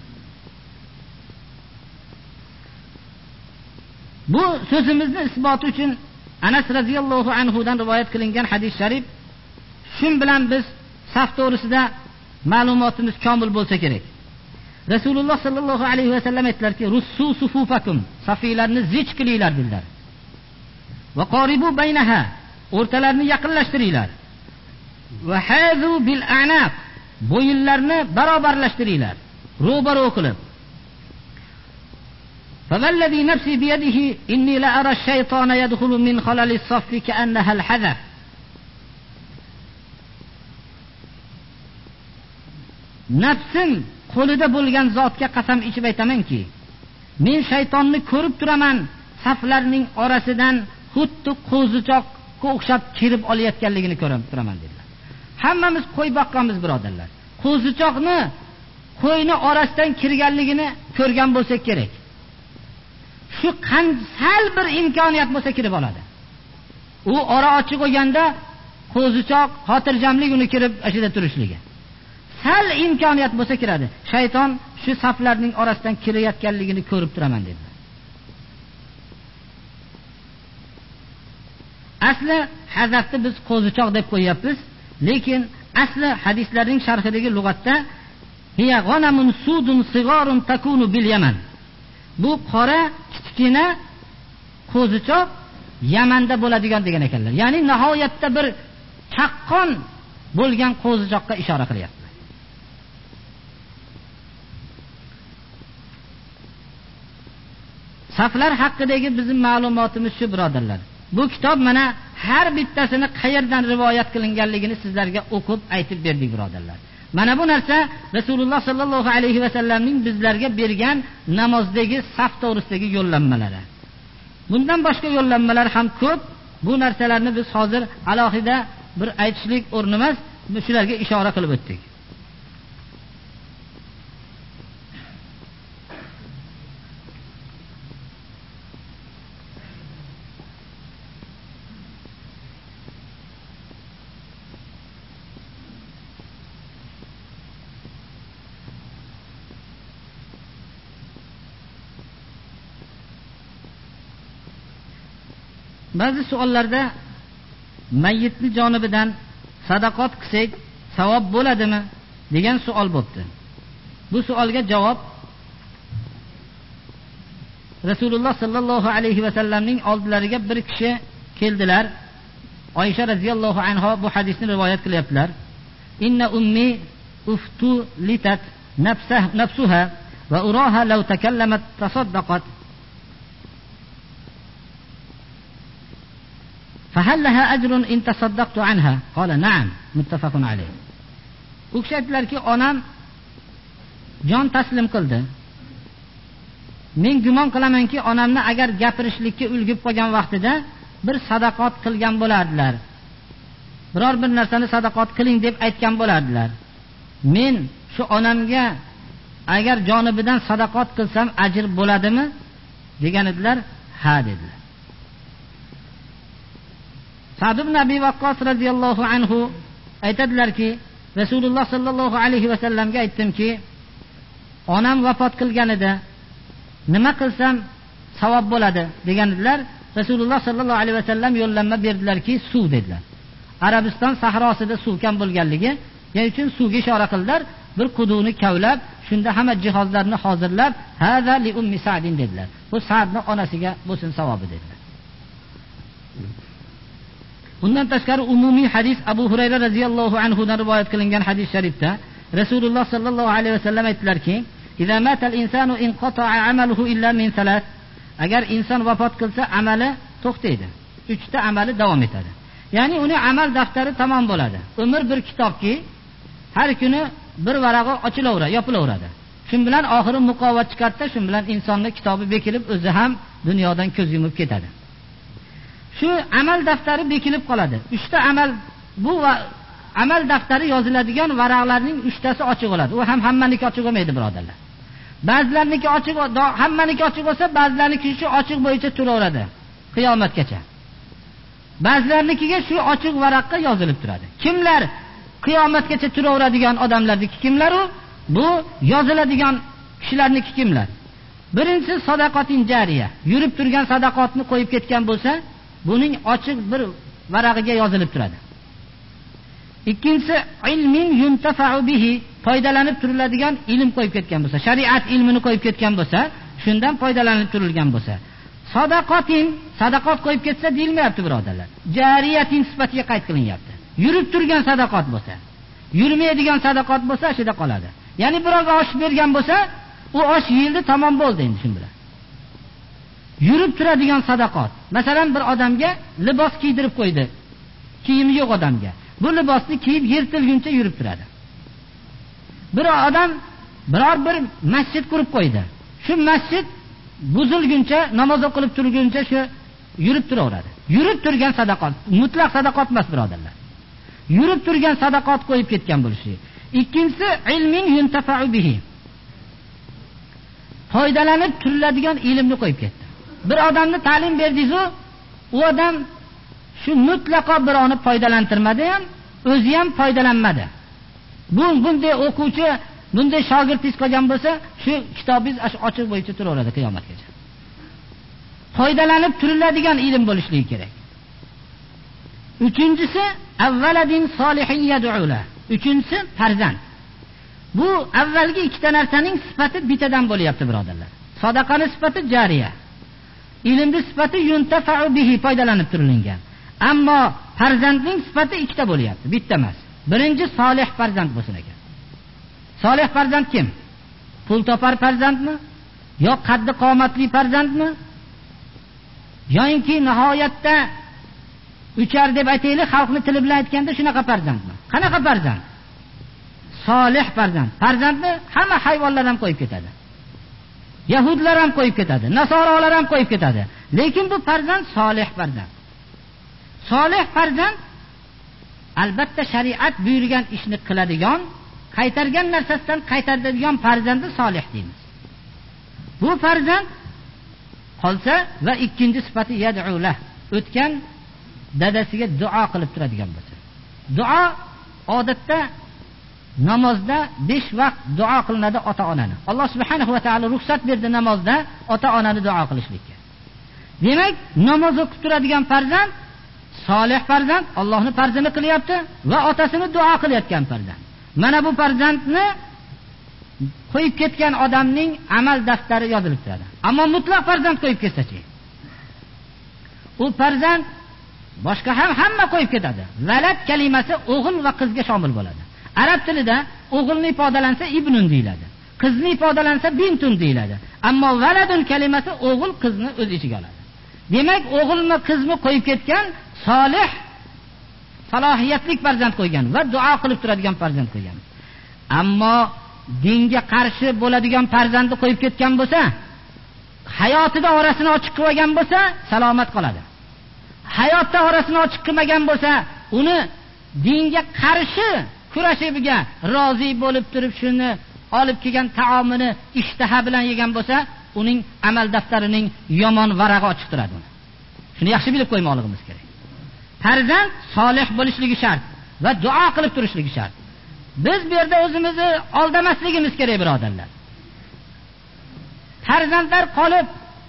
Bu so'zimizni isboti uchun Anas radhiyallohu anhu dan rivoyat qilingan hadis sharif, shun bilan biz saf to'g'risida ma'lumotimiz komil bo'lsa kerak. Rasululloh sallallohu alayhi vasallam aytdilarki, "Russu sufufakum", safiylarni zich qilinglar dedilar. "Va qoribu baynaha", o'rtalarni yaqinlashtiringlar. "Va hazu bil a'naq", bo'yinlarni barobarlashtiringlar, ro'baro qilib. "Fawallazi nafsi bi yadihi inni la ara ash-shaytana yadkhulu min khalali as-saffi ka'annaha al-hadaf." Nafsim qo'lida bo'lgan zotga qasam ichib aytamanki, men shaytonni ko'rib turaman, saflarning orasidan xuddi qo'zichoqqa o'xshab kirib olayotganligini ko'rib turaman dedilar. Hammamiz qo'y boqqanmiz, birodarlar. Qo'zichoqni qo'yni orasidan kirganligini ko'rgan bo'lsak kerak. Shu qansal bir imkoniyat bo'lsa kirib oladi. U ora ochiq qo'yganda qo'zichoq xotirjamlik uni kirib ashida turishligi. Sal imkoniyat bo'lsa kiradi. Shayton shu saflarning orasidan kirayotganligini ko'rib turaman dedilar. Asli hazafni biz qo'zichoq deb qo'yapmiz, lekin asli hadislarning sharhidagi lug'atda hiya g'anamun sudun sig'arun takunu bil Yaman. Bu qora kichkina qo'zichoq Yamanda bo'ladigan degan ekanlar. Ya'ni nihoyatda bir chaqqon bo'lgan qo'zichoqqa ishora qilyapti. Saflar haqidagi bizning ma'lumotimiz shu, birodarlar. Bu kitob mana har bittasini qayerdan rivoyat qilinganligini sizlarga o'qib aytib berdik, birodarlar. Mana bu narsa Rasululloh sallallohu alayhi vasallamning bizlarga bergan namozdagi saf to'g'risidagi yo'llanmalari. Bundan boshqa yo'llanmalar ham ko'p. Bu narsalarni biz hozir alohida bir aytishlik o'rni emas, shularga ishora qilib o'tdik. Ba'zi savollarda mayyitni jonibidan sadaqat qilsak savob bo'ladimi degan savol bo'ldi. Bu savolga javob Rasululloh sallallohu alayhi vasallamning oldilariga bir kishi keldilar. Oysha radhiyallohu anha bu hadisni rivoyat qilyaptilar. Inna ummi uftu litat nafsah nafsuha va uraha law takallamat tasaddaqat. فهل لها أجر إن تصدقت عنها؟ قال نعم متفق عليه. U kishi aytdilarki, onam jon taslim qildi. Men gumon qilamanki, onamni agar gapirishlikka ulgib qolgan vaqtida bir sadaqat qilgan bo'lardilar. Biror bir narsani sadaqat qiling deb aytgan bo'lardilar. Men shu onamga agar jonibidan sadaqat qilsam ajr bo'ladimi degan edilar. Ha dedilar. Sa'd ibn Abi Waqqas radhiyallohu anhu aytadilarki, Rasululloh sallallohu alayhi vasallamga aytdimki, onam vafot qilganida nima qilsam savob bo'ladi deganlar. Rasululloh sallallohu alayhi vasallam yo'llanma berdilarki, suv dedilar. Arabiston sahrosida suv kam bo'lganligi uchun suvga ishora qildilar. Bir quduni kavlab, shunda hamma jihozlarni hozirlab, "Hada li ummi Sa'din" dedilar. Bu Sa'dning onasiga bo'lsin savobi dedilar. Bundan tashqari umumiy hadis Abu Hurayra radhiyallohu anhu dan rivoyat qilingan hadis sharifda Rasululloh sallallohu alayhi vasallam aytdilarki, "Idza mata al-insanu inqata'a 'amaluhu illa min salat." Agar inson vafot qilsa, amali to'xtaydi. uchta amali davom etadi. Ya'ni uni amal daftari tamom bo'ladi. Umr bir kitobki, har kuni bir varag'i ochilaveradi, yopilaveradi. Shun bilan oxiri muqovat chiqadi, shun bilan insonning kitobi bekilib, o'zi ham dunyodan ko'z yumib ketadi. Shu amal daftari bekilib qoladi. uchta amal, bu amal daftari yoziladigan varaqlarning uchtasi ochiq bo'ladi. U ham hammaniki ochiq bo'lmaydi, birodarlar. Ba'zilarniki ochiq, hammaniki ochiq bo'lsa, ba'zilarniki shu ochiq bo'yicha turaveradi qiyomatgacha. Ba'zilarnikiga shu ochiq varaqqa yozilib turadi. Kimlar qiyomatgacha turaveradigan odamlarniki kimlar u? Bu yoziladigan kishilarniki kimlar? Birinchi sadaqatin jariya, yurib turgan sadaqatni qo'yib ketgan bo'lsa, buning ochiq bir varag'iga yozilib turadi. Ikkinchisi ilmin yuntafa'u bihi, foydalanib turiladigan ilm qo'yib ketgan bo'lsa, shariat ilmini qo'yib ketgan bo'lsa, shundan foydalanib turilgan bo'lsa. Sadaqatin, sadaqat qo'yib ketsa deyilmayapti, birodarlar. Jariyatin sifatiga qayd qilinyapti. Yurib turgan sadaqat bo'lsa, yurmaydigan sadaqat bo'lsa, shida qoladi. Ya'ni birovga osh bergan bo'lsa, u osh yildi, tamom bo'ldi endi shun bilan. Yurib turadigan sadaqat. Masalan, bir odamga libos kiydirib qo'ydi. Kiyimi yo'q odamga. Bu libosni kiyib yirtilguncha yurib turadi. Bir odam biror bir masjid qurib qo'ydi. Shu masjid buzilguncha, namoz o'qilib turguncha shu yurib turaveradi. Yurib turgan sadaqat, mutlaq sadaqat emas, birodarlar. Yurib turgan sadaqat qo'yib ketgan bo'lishi. Ikkinchisi ilmin yuntafa'u bihi. Foydalanib turiladigan ilmni qo'yib ketdi. Bir odamni ta'lim berdingiz-ku, u odam shu mutlaqo birovni foydalantirmadi ham, o'zi ham foydalanmadi. Bu bunday o'quvchi, bunday shogirdiz qolgan bo'lsa, shu kitobingiz ochiq bo'yicha turaveradi qiyomatgacha. Foydalanib turiladigan ilm bo'lishligi kerak. Uchinchisi avvaladin solihin yad'ula. Uchinchisi farzand. Bu avvalgi ikkita narsaning sifati bittadan bo'lyapti, birodarlar. Sadaqaning sifati jariya. Ilmning sifati yuntafa'u bihi, foydalanib turilgan. Ammo farzandning sifati ikkita bo'lyapti, bitta emas. Birinchi solih farzand bo'lsin ekan. Solih farzand kim? Pul topar farzandmi? Yo qaddi qomatli farzandmi? Yo'inki nihoyatda uchar deb aytaylik, xalqning tili bilan aytganda shunaqa farzandmi? Qanaqa farzand? Solih farzand. Farzandni hamma hayvonlar ham qo'yib ketadi. Yahudlar ham qo'yib ketadi, Nasorolar ham qo'yib ketadi. Lekin bu farzand solih farzand. Solih farzand albatta shariat buyurgan ishni qiladigan, qaytargan narsasidan qaytaradigan farzandni solih deymiz. Bu farzand qolsa va ikkinchi sifati yad'ulah, o'tgan dadasiga duo qilib turadigan bo'lsa. Duo odatda namozda besh vaqt duo qilinadi ota-onani. Alloh subhanahu va taolo ruxsat berdi namozda ota-onani duo qilishlikka. Demak, namoz o'qib turadigan farzand solih farzand, Allohning farzini qilyapti va otasini duo qilayotgan farzand. Mana bu farzandni qo'yib ketgan odamning amal daftari yozilib turadi. Ammo mutlaq farzand qo'yib ketsa-chi, u farzand boshqa ham hamma qo'yib ketadi. Valad kalimasi o'g'il va qizga shomil bo'ladi. Arab tilida o'g'ilni ifodalansa ibnun deyiladi, qizni ifodalansa bintun deyiladi. Ammo valadun kalimasi o'g'il qizni o'z ichiga oladi. Demak, o'g'ilni qizmi qo'yib ketgan, solih, salohiyatli farzand qo'ygan va duo qilib turadigan farzand qo'ygan. Ammo dinga qarshi bo'ladigan farzandni qo'yib ketgan bo'lsa, hayotida orasini ochiq qilmagan bo'lsa, salomat qoladi. Hayotda orasini ochiq qilmagan bo'lsa, uni dinga qarshi kurashibiga rozi bo'lib turib shuni olib kelgan taomini ishtaha bilan yegan bo'lsa, uning amal daftarining yomon varag'i ochiq turadi. Shuni yaxshi bilib qo'ymoqligimiz kerak. Farzand solih bo'lishligi shart va duo qilib turishligi shart. Biz bu yerda o'zimizni aldamasligimiz kerak, birodarlar. Farzandlar qolib,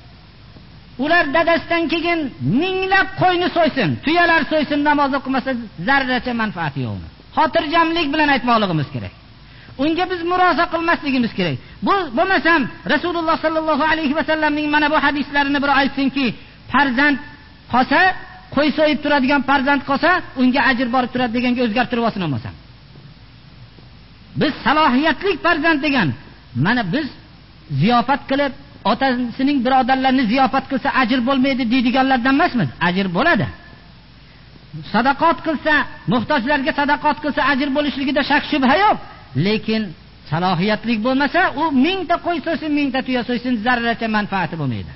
ular dadasidan keyin minglab qo'yni so'ysin, tuyalar so'ysin, namoz o'qimasa zarracha manfaati yo'q. Xotirjamlik bilan aytmoqligimiz kerak. Unga biz murosa qilmasligimiz kerak. Bu bo'lmasam Rasululloh sallallohu alayhi va sallamning mana bu hadislarini bir aytsinki, farzand qolsa, qo'y so'yib turadigan farzand qolsa, unga ajr borib turadi deganga o'zgartirib olsin olmasam. Biz salohiyatli farzand degan, mana biz ziyofat qilib, otasining birodarlarini ziyofat qilsa ajr bo'lmaydi deydiganlardan emasmiz. Ajr bo'ladi. Sadaqat qilsa, muhtojlarga sadaqat qilsa ajr bo'lishligida shak shubha yo'q. Lekin salohiyatli bo'lmasa, u mingta qo'y so'ysin, mingta tuya so'ysin, zarracha manfaati bo'lmaydi.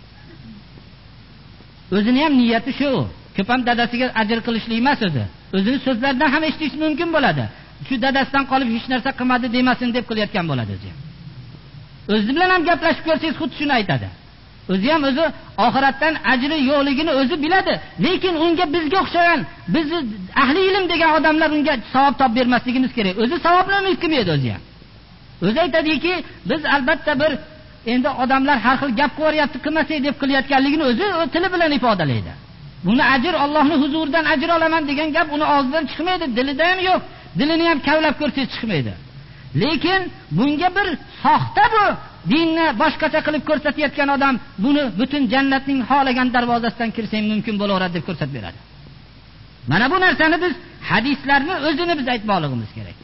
O'zini ham niyati shu. Ko'p ham dadasiga ajr qilishlik emas o'zi. O'zini so'zlaridan ham eshitish mumkin bo'ladi. Shu dadasidan qolib hech narsa qilmadi demasin deb qilayotgan bo'ladi o'zi. O'zi bilan ham gaplashib ko'rsangiz xuddi shuni aytadi. O'zi ham o'zi oxiratdan ajri yo'qligini o'zi biladi, lekin unga bizga o'xshagan, biz ahli ilm degan odamlar unga savob topib bermasligimiz kerak. O'zi savobni umid qilmaydi o'zi ham. O'zi aytadiki, biz albatta bir endi odamlar har xil gap qilyapti, qilmasak deb qilayotganligini o'zi tili bilan ifodalaydi. Buni ajr Allohning huzuridan ajr olaman degan gap uni og'zidan chiqmaydi, dilida ham yo'q. Dilini ham kavlab ko'rsangiz chiqmaydi. Lekin bunga bir soxta bu dinni boshqacha qilib ko'rsatayotgan odam buni butun jannatning xohlagan darvozasidan kirsang mumkin bo'laveradi deb ko'rsatib beradi. Mana bu narsani biz hadislarni o'zini biz aytmoqligimiz kerak.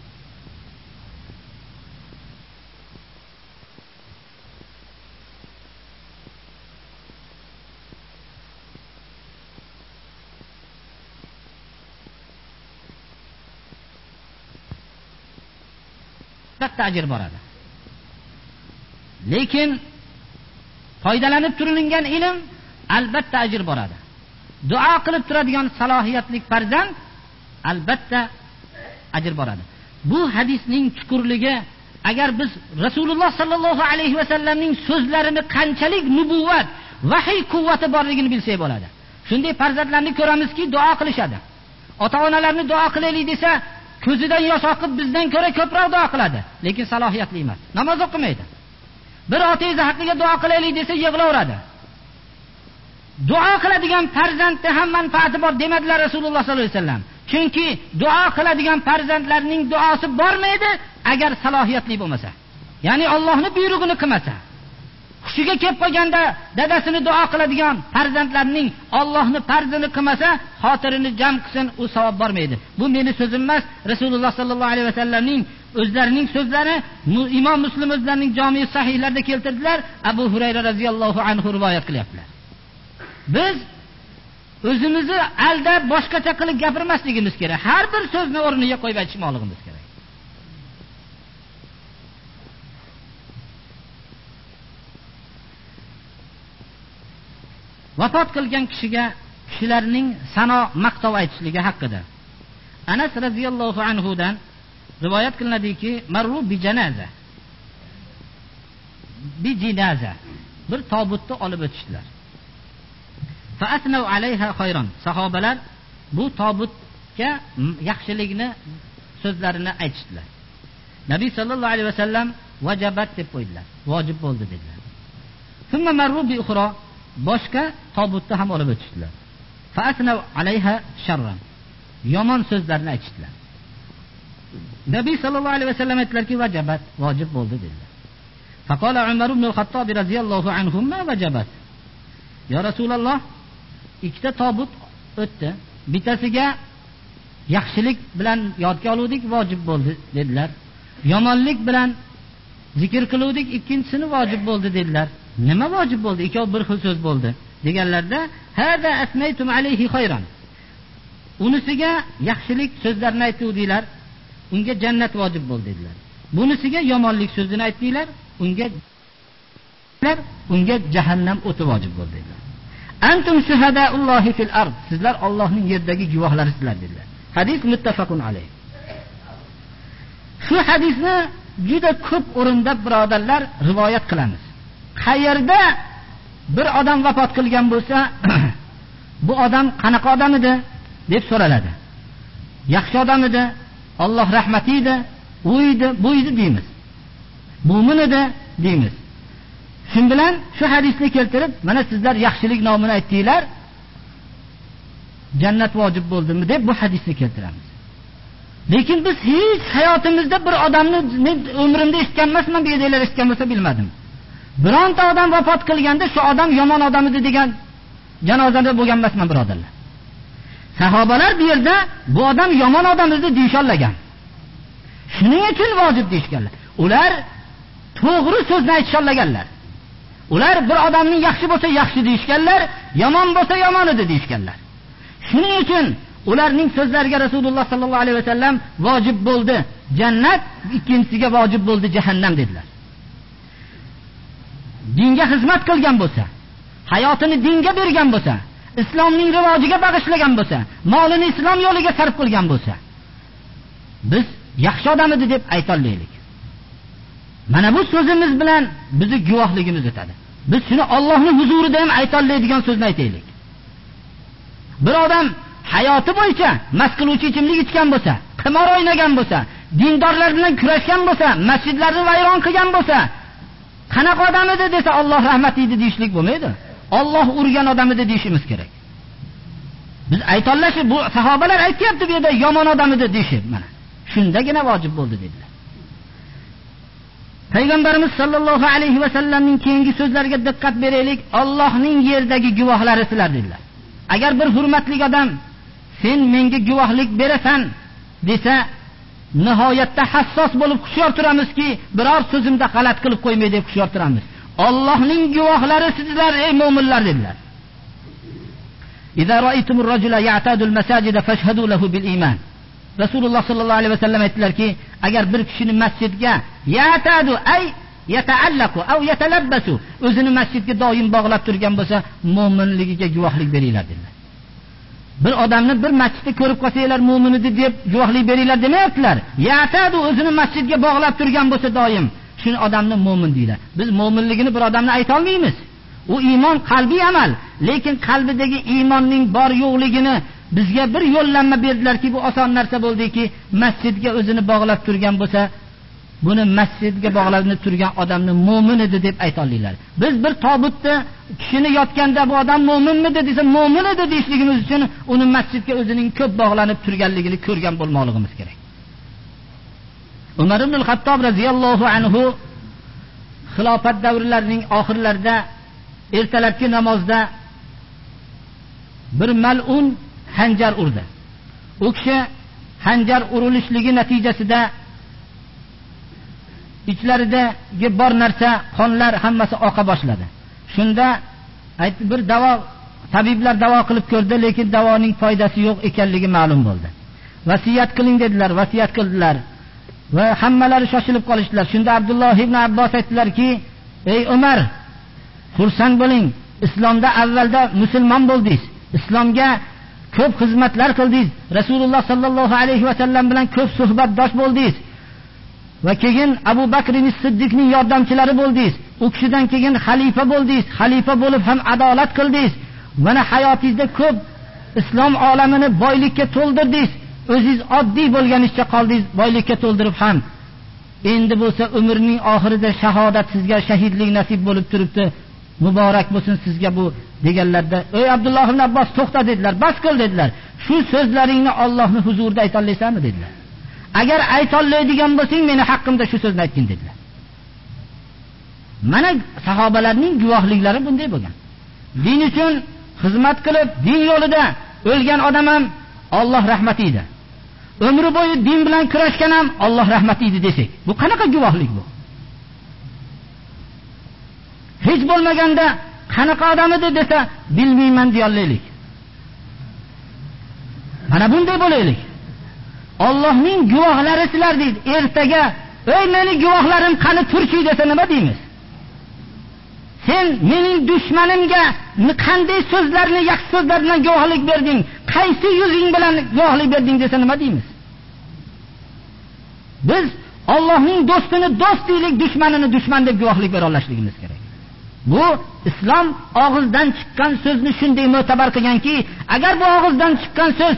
Ta'jir boradi. Lekin foydalanib turilgan ilm albatta ajr boradi. Duo qilib turadigan salohiyatli farzand albatta ajr boradi. Bu hadisning chuqurligi, agar biz Rasululloh sallallohu alayhi va sallamning so'zlarini qanchalik nubuvat, vahiy quvvati borligini bilsak bo'ladi. Shunday farzandlarni ko'ramizki, duo qilishadi. Ota-onalarni duo qilaylik desa, ko'zidan yosh oqib bizdan ko'ra ko'proq duo qiladi, lekin salohiyatli emas. Namoz o'qimaydi. Bir otangiz haqqiga duo qilaylik desa yig'laveradi. Duo qiladigan farzandda ham manfaati bor demadilar Rasululloh sallallohu alayhi vasallam. Chunki duo qiladigan farzandlarning duosi bormaydi agar salohiyatli bo'lmasa. Ya'ni Allohning buyrug'ini qilmasa. Hushiga kelib qolganda dadasini duo qiladigan farzandlarning Allohning farzini qilmasa, xotirini jam qilsin, u savob bormaydi. Bu meni so'zim emas, Rasululloh sallallohu alayhi vasallamning o'zlarining so'zlari. Imom Muslim o'zlarining Jami sahihlarida keltirdilar. Abu Hurayra radhiyallohu anhu rivoyat qilyaptilar. Biz o'zimizni aldab boshqacha qilib gapirmasligimiz kerak. Har bir so'zni o'rniga qo'yib aytishmoqligimiz kerak. Vafot qilgan kishiga kishilarning sano maqtov aytishligi haqida Anas radhiyallohu anhu dan rivoyat qilinadiki, marru bi janaza. Bi jinaza. Bir tobutni olib o'tishdilar. Fa asnau alayha khayran. Sahobalar bu tobutga yaxshilikni so'zlarini aytishdilar. Nabiy sallallohu alayhi vasallam vajabat deb qo'ydilar. Vojib bo'ldi dedilar. Thumma marru bi ukhra. Boshqa tobutni ham olib o'tishdilar. Fa asnau alayha sharran. Yomon so'zlarni aytishdilar. Nabiy sallallohu alayhi vasallam aytdilarki, vajabat, vojib bo'ldi dedilar. Faqala Umar ibn al-Khattab radhiyallohu anhu ma vajabat. Ya Rasululloh, ikkita tobut o'tdi. Bittasiga yaxshilik bilan yodga oluvdik, vojib bo'ldi dedilar. Yomonlik bilan zikr qiluvdik, ikkinchisini vojib bo'ldi dedilar. Nima vojib bo'ldi? Ikkov bir xil so'z bo'ldi deganlarda, hada asmaytum alayhi khayran. Unisiga yaxshilik so'zlarni aytuvdilar, unga jannat vojib bo'ldi dedilar. Bunisiga yomonlik so'zini aytdilar, unga unga jahannam o'ti vojib bo'ldi dedilar. Antum shuhadaullohi fil ard. Sizlar Allohning yerdagi guvohlarisizlar dedilar. Hadis muttafaqun alayh. Shu hadisni juda ko'p o'rinda birodarlar rivoyat qilamiz. Qayerda bir odam vafot qilgan bo'lsa, bu odam qanaqa odam edi deb so'raladi. Yaxshi odam edi, Alloh rahmati edi, u edi, bu edi deymiz. Mo'min edi deymiz. Shun bilan shu hadisni keltirib, mana sizlar yaxshilik nomini aytdinglar, jannat vojib bo'ldimi deb bu hadisni keltiramiz. Lekin biz hech hayotimizda bir odamni men umrimda eshitgan emasman, bu yerdagilar eshitgan bo'lsa bilmadim. Bironta odam vafot qilganda shu odam yomon odam edi degan janozada bo'lgan emasman birodarlar. Sahobalar bu yerda bu odam yomon odam edi deyishallagan. Shuning uchun vojib deyishganlar. Ular to'g'ri so'zni aytisholganlar. Ular bir odamning yaxshi bo'lsa yaxshi deyishganlar, yomon bo'lsa yomon edi deyishganlar. Shuning uchun ularning so'zlariga Rasululloh sallallohu alayhi vasallam vojib bo'ldi jannat, ikkinchisiga vojib bo'ldi jahannam dedilar. Dinga xizmat qilgan bo'lsa, hayotini dinga bergan bo'lsa, islomning rivojiga bag'ishlagan bo'lsa, molini islom yo'liga sarf qilgan bo'lsa, biz yaxshi odam edi deb ayta olmaylik. Mana bu so'zimiz bilan bizni guvohligimiz o'tadi. Biz shuni Allohning huzurida ham ayta oladigan so'zni aytaylik. Bir odam hayoti bo'yicha mast qiluvchi ichimlik ichgan bo'lsa, qimor o'ynagan bo'lsa, dindorlar bilan kurashgan bo'lsa, masjidlarni vayron qilgan bo'lsa, qanaqa odam edi desa Alloh rahmat edi deyishlik bo'lmaydi. Alloh urgan odam edi deyishimiz kerak. Biz aytolmashi bu sahobalar aytayapti bu yerda yomon odam edi deyishib, mana shundagina vojib bo'ldi dedilar. Payg'ambarimiz sallallohu alayhi va sallamning keyingi so'zlariga diqqat beraylik. Allohning yerdagi guvohlari sizlar dedilar. Agar bir hurmatli odam sen menga guvohlik berasan desa, nihoyatda hassos bo'lib xushyor turamizki, biror so'zimda g'alat qilib qo'ymay deb xushyor turamiz. Allohning guvohlari sizlar ey mu'minlar dedilar. Idza ra'aytumur rajula ya'tadul masajida fashhadu lahu bil iman. Rasululloh sallallohu alayhi vasallam aytdilarki, agar bir kishini masjidga ya'tadu ay yata'allaqu aw yatalabbasu, o'zini masjidga doim bog'lab turgan bo'lsa, mu'minligiga guvohlik beringlar dedilar. Bir odamni bir masjidda ko'rib qolsanglar mu'min edi deb guvohlik beringlar demayaptilar. Ya'tadu o'zini masjidga bog'lab turgan bo'lsa doim, shuni odamni mu'min deylar. Biz mu'minligini bir odamni ayta olmaymiz. U iymon qalbiy amal, lekin qalbidagi iymonning bor yo'qligini bizga bir yo'llanma berdilarki, bu oson narsa bo'ldiki, masjidga o'zini bog'lab turgan bo'lsa, buni masjidga bog'lanib turgan odamni mu'min edi deb ayta olinglar. Biz bir tobutda kishini yotganda bu odam mu'minmidi desa, mu'min edi deyishligimiz uchun uni masjidga o'zining ko'p bog'lanib turganligini ko'rgan bo'lmoqligimiz kerak. Umar ibn al-Xattob radhiyallohu anhu xilofat davrlarining oxirlarida ertalabki namozda bir mal'un hanjar urdi. U kishi hanjar urilishligi natijasida ichlaridagi bor narsa, qonlar hammasi oqa boshladi. Shunda aytdi, bir davo, tabiblar davo qilib ko'rdi, lekin davoning foydasi yo'q ekanligi ma'lum bo'ldi. Vasiyat qiling dedilar, vasiyat qildilar va hammalari shoshilib qolishdilar. Shunda Abdulloh ibn Abbos aytdilarki, ey Umar, xursand bo'ling, islomda avvalda musulmon bo'ldingiz, islomga ko'p xizmatlar qildingiz, Rasululloh sallallohu alayhi va sallam bilan ko'p suhbatdosh bo'ldingiz va keyin Abu Bakr as-Siddiqning yordamchilari bo'ldingiz. U kishidan keyin xalifa bo'ldingiz, xalifa bo'lib ham adolat qildingiz. Mana hayotingizda ko'p islom olamini boylikka to'ldirdingiz. O'zingiz oddiy bo'lganingizcha qoldingiz, boylikka to'ldirib ham. Endi bo'lsa umrning oxirida shahodat sizga, shahidlik nasib bo'lib turibdi. Muborak bo'lsin sizga bu deganlarda, ey Abdulloh ibn Abbos to'xta dedilar, bas qil dedilar. Shu so'zlaringni Allohning huzurida ayta olaysanmi dedilar. Agar ayta oladigan bo'lsang, meni haqqimda shu so'zni aytgin dedilar. Mana sahobalarning guvohliklari bunday bo'lgan. Din uchun xizmat qilib, din yo'lida o'lgan odam ham Alloh rahmati edi. Umri bo'yi din bilan kurashgan ham Alloh rahmati edi desak, bu qanaqa guvohlik bu? Hech bo'lmaganda qanaqa odam edi desa, bilmayman deya olmaylik. Mana bunday bo'laylik. Allohning guvohlari sizlar deydi. Ertaga, "Ey meni guvohlarim qani turchi" desa nima deymiz? Sen mening dushmanimga qanday so'zlarni, yaxshi so'zlar bilan guvohlik berding, qaysi yuzing bilan guvohlik berding desa nima deymiz? Biz Allohning do'stini do'st deylik, dushmanini dushman deb guvohlik bera olishligimiz kerak. Bu islom og'izdan chiqqan so'zni shunday mo'tabar qilganki, agar bu og'izdan chiqqan so'z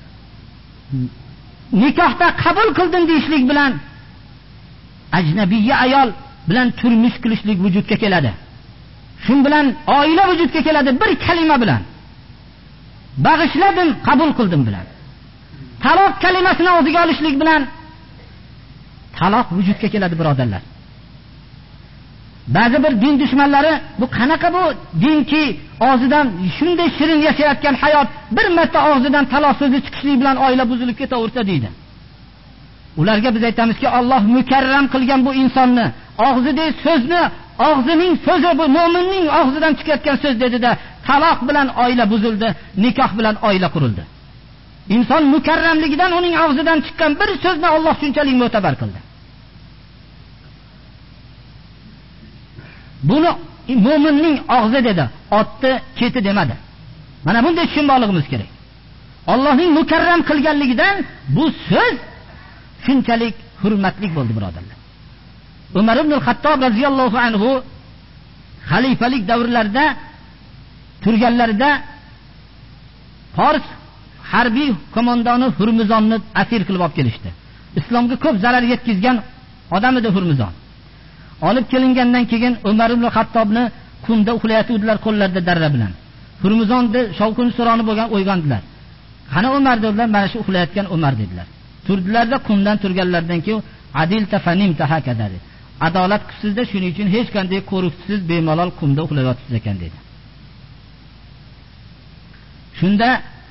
nikohda qabul qildim deyishlik bilan ajnabiyya ayol bilan turmush qilishlik vujudga keladi. Shun bilan oila vujudga keladi bir kalima bilan. Bag'ishladim, qabul qildim bilan. Taloq kalimasini o'ziga olishlik bilan taloq vujudga keladi birodarlar. Ba'zi bir din dushmanlari bu qanaqa bu dinki og'zidan shunday shirin yashayotgan hayot bir marta og'zidan taloq so'zi chiqishlik bilan oila buzilib ketaversa deydi. Ularga biz aytamizki, Alloh mukarram qilgan bu insonni, og'zidagi so'zni, og'zining so'zi bu mo'minning og'zidan chiqayotgan so'z dedida, taloq bilan oila buzildi, nikoh bilan oila qurildi. Inson mukarramligidan uning og'zidan chiqqan bir so'zni Alloh shunchalik mo'tabar qildi. Buni mo'minning og'zi dedi, otni keti demadi. Mana bunday tushunmoqligimiz kerak. Allohning mukarram qilganligidan bu so'z shunchalik hurmatli bo'ldi, birodarlar. Umar ibn al-Xattob radhiyallohu anhu xalifalik davrlarida turganlarida Fors harbiy qo'mondoni Hurmizonni asir qilib olib kelishdi. Islomga ko'p zarar yetkazgan odam edi Hurmizon. Olib kelingandan keyin Umar ibn al-Xattobni qumda uxlayotganlar qo'llarida darra bilan. Hurmizonni shovqin suroni bo'lgan o'ygandilar. Qani Umar dedilar, mana shu uxlayotgan Umar dedilar. Turdilarda qumdan turganlardan keyin adil tafanim tahakada dedi. Adolat qilsizda, shuning uchun hech qanday qo'riqsiz bemalol qumda uxlayotibsiz ekan dedi. Shunda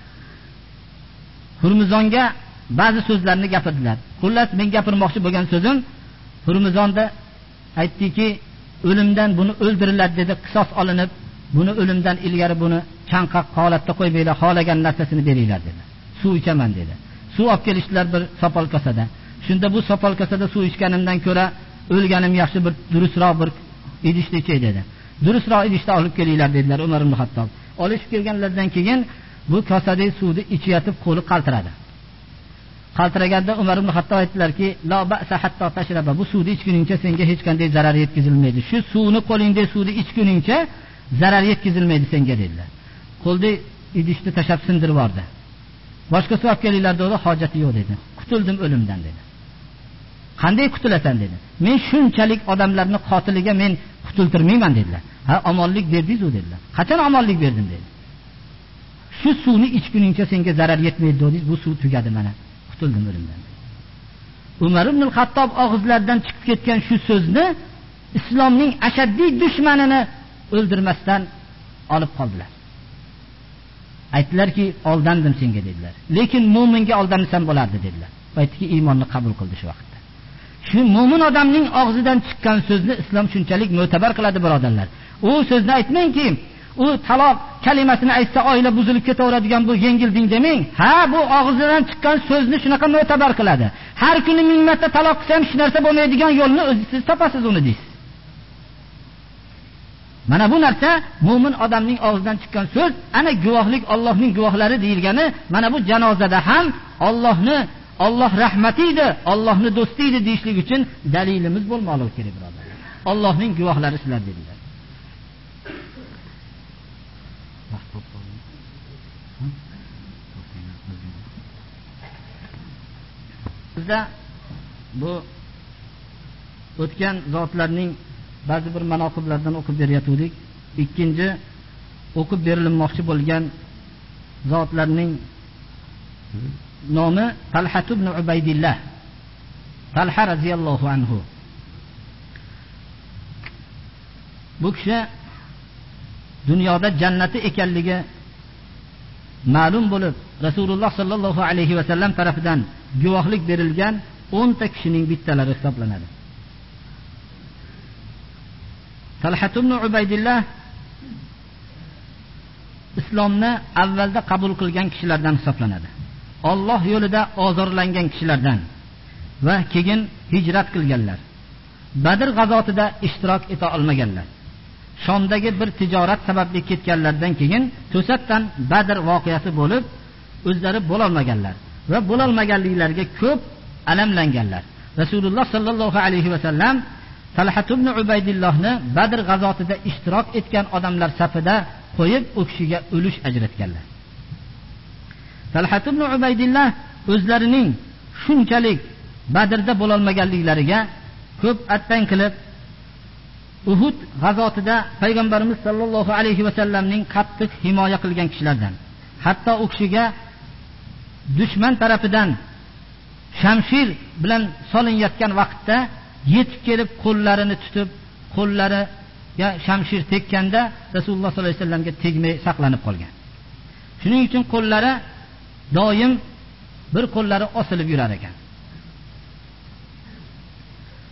Hurmizonga ba'zi so'zlarni gapirdilar. Xullas, men gapirmoqchi bo'lgan so'zim Hurmizonda aytdiki, o'limdan buni o'ldiriladi dedi, qisos olinib, buni o'limdan ilgari buni chanqoq holatda qo'ymaylar, xolagan narsasini beringlar dedi. Suv ichaman dedi. Suv olib kelishdilar bir sopol kosada. Shunda bu sopol kosada suv ichganimdan ko'ra o'lganim yaxshi, bir durustroq bir idishda ichay dedi. Durustroq idishda olib kelinglar dedilar Umar ibn Xattob. Olishib kelganlardan keyin bu kosadagi suvni ichayotib qo'li qaltiradi. Qaltiraganda Umar ibn Xattob aytdilarki, "La ba'sa hatta tashraba." Bu suvni ichguningcha senga hech qanday zarar yetkazilmaydi. Shu suvni qo'lingdagi suvni ichguningcha zarar yetkazilmaydi senga dedilar. Qo'lda idishni tashab sindirib yubordi. Boshqa suv olib kelinglar dedi, hojati yo'q dedi. Qutuldim o'limdan dedi. Qanday qutulasan dedi. Men shunchalik odamlarni qotiliga men qutultirmayman dedilar. Ha, omonlik berdingiz-ku dedilar. Qachon omonlik berdim dedi. Shu suvni ichguningcha senga zarar yetmaydi dedingiz, bu suv tugadi mana. Qutuldim o'limdan. Umar ibn al-Xattob og'izlaridan chiqib ketgan shu so'zni islomning ashaddiy dushmanini o'ldirmasdan olib qoldilar. Aytdilarki, oldandim senga dedilar. Lekin mo'minga aldansam bo'lardi dedilar. Aytdiki, iymonni qabul qildi shu vaqtda. Shu mo'min odamning og'zidan chiqqan so'zni islom shunchalik mo'tabar qiladi, birodarlar. U so'zni aytmangki, u taloq kalimasini aytsa oila buzilib ketaveradigan bu yengil ding demang. Ha, bu og'zidan chiqqan so'zni shunaqa mo'tabar qiladi. Har kuni ming marta taloq qilsam hech narsa bo'lmaydigan yo'lni o'zingiz siz topasiz uni deysiz. Mana bu narsa mo'min odamning og'zidan chiqqan so'z, ana guvohlik Allohning guvohlari deyilgani, mana bu janozada ham Allohni, Alloh rahmati edi, Allohni do'sti edi deyishlik uchun dalilimiz bo'lmoqligi kerak, birodarlar. Allohning guvohlari sizlar dedilar. Bizda bu o'tgan zotlarning ba'zi bir manoqiblardan o'qib beryotgandik. Ikkinchi o'qib berilmoqchi bo'lgan zotlarning nomi Talha ibn Ubaydillah. Talha radhiyallohu anhu. Bu kishi dunyoda jannati ekanligi ma'lum bo'lib, Rasululloh sallallohu alayhi va sallam tarafidan guvohlik berilgan o'nta kishining bittalari hisoblanadi. Talha ibn Ubaydillah islomni avvalda qabul qilgan kishilardan hisoblanadi. Alloh yo'lida ozorlangan kishilardan va keyin hijrat qilganlar. Badr g'azotida ishtirok eta olmaganlar. Shomdagi bir tijorat sababli ketganlardan keyin to'satdan Badr voqeasi bo'lib, o'zlari bo'lolmaganlar va bo'lolmaganliklariga ko'p alamlanganlar. Rasululloh sallallohu alayhi va sallam Talha ibn Ubaydillohni Badr g'azotida ishtirok etgan odamlar safida qo'yib, u kishiga o'lish ajratganlar. Talha ibn Ubaydillah o'zlarining shunchalik Badrda bo'lolmaganliklariga ko'p attan qilib, Uhud g'azotida payg'ambarimiz sallallohu alayhi va sallamning qattiq himoya qilgan kishilardan. Hatto u kishiga dushman tarafidan shamshir bilan solinayotgan vaqtda yetib kelib qo'llarini tutib, qo'llariga shamshir tekkanda Rasululloh sollallohu alayhi vasallamga tegmay saqlanib qolgan. Shuning uchun qo'llari doim bir qo'llari osilib yurar ekan.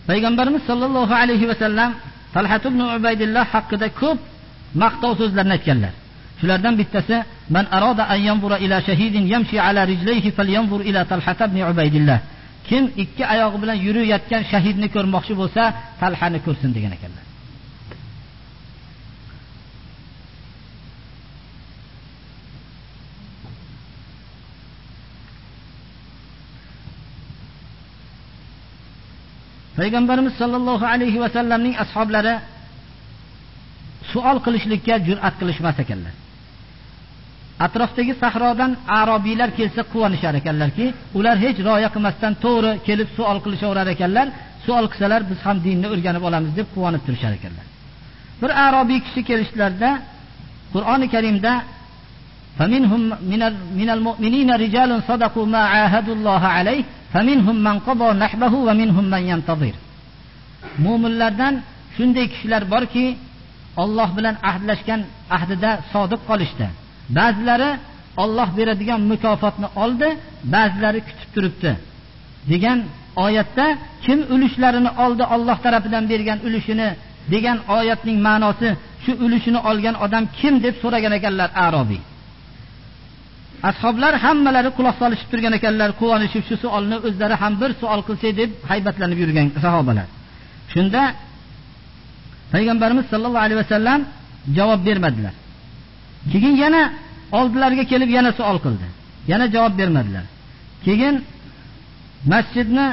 Payg'ambarimiz sollallohu alayhi va sallam Talha ibn Ubaydillah haqida ko'p maqtov so'zlarni aytganlar. Shulardan bittasi: "Man arada an yanzura ila shahidin yamshi ala rijlayhi falyanzur ila Talha ibn Ubaydillah." Kim ikki oyog'i bilan yurayotgan shahidni ko'rmoqchi bo'lsa, Talhani ko'rsin degan ekanlar. Payg'ambarimiz sollallohu alayhi va sallamning ashablari savol qilishlikka jur'at qilishmas ekanlar. Atrofdagi sahrodan arabiylar kelsa quvonishar ekanlarki, ular hech rioya qilmasdan to'g'ri kelib savol qilishaverar ekanlar. Savol qilsalar biz ham dinni o'rganib olamiz deb quvonib turishar ekanlar. Bir arabiy kishi kelishlarida Qur'oni Karimda "Faminhum minal mu'minina rijalun sadaqu ma ahadulloha alayhi faminhum man qada nahbahu va minhum man yantazir." Mu'minlardan shunday kishilar borki, Alloh bilan ahdlashgan ahdida sodiq qolishdi. Ba'zilari Alloh beradigan mukofotni oldi, ba'zilari kutib turibdi degan oyatda kim ulushlarini oldi, Alloh tarafidan bergan ulushini degan oyatning ma'nosi shu ulushini olgan odam kim deb so'ragan ekanlar Arabiy. Ashoblar hammalari quloq solishib turgan ekanlar, quvonishib shu savolni o'zlari ham bir savol qilsa deb haybatlanib yurgan sahobalar. Shunda Payg'ambarimiz sollallohu alayhi vasallam javob bermadilar. Keyin yana oldilariga kelib yana savol qildi. Yana javob bermadilar. Keyin masjidni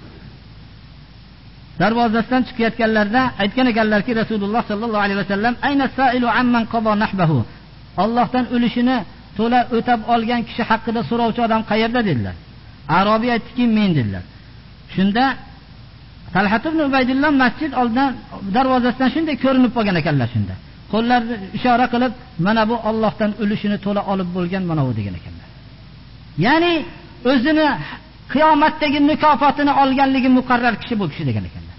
darvozasidan chiqayotganlarda aytgan ekanlarki, Rasululloh sollallohu alayhi vasallam ayna sa'ilu amman qada nahbahu. Allohdan ulushini to'la o'tab olgan kishi haqida so'rovchi odam qayerda dedilar. Arabiy aytdiki, men dedilar. Shunda Talha ibn Ubaydillah masjid oldidan darvozasidan shunday ko'rinib qolgan ekanlar shunda. Qo'llarni ishora qilib, mana bu Allohdan ulushini to'la olib bo'lgan mana bu degan ekanlar. Ya'ni o'zini qiyomatdagi mukofotini olganligi muqarrar kishi bu kishi degan ekanlar.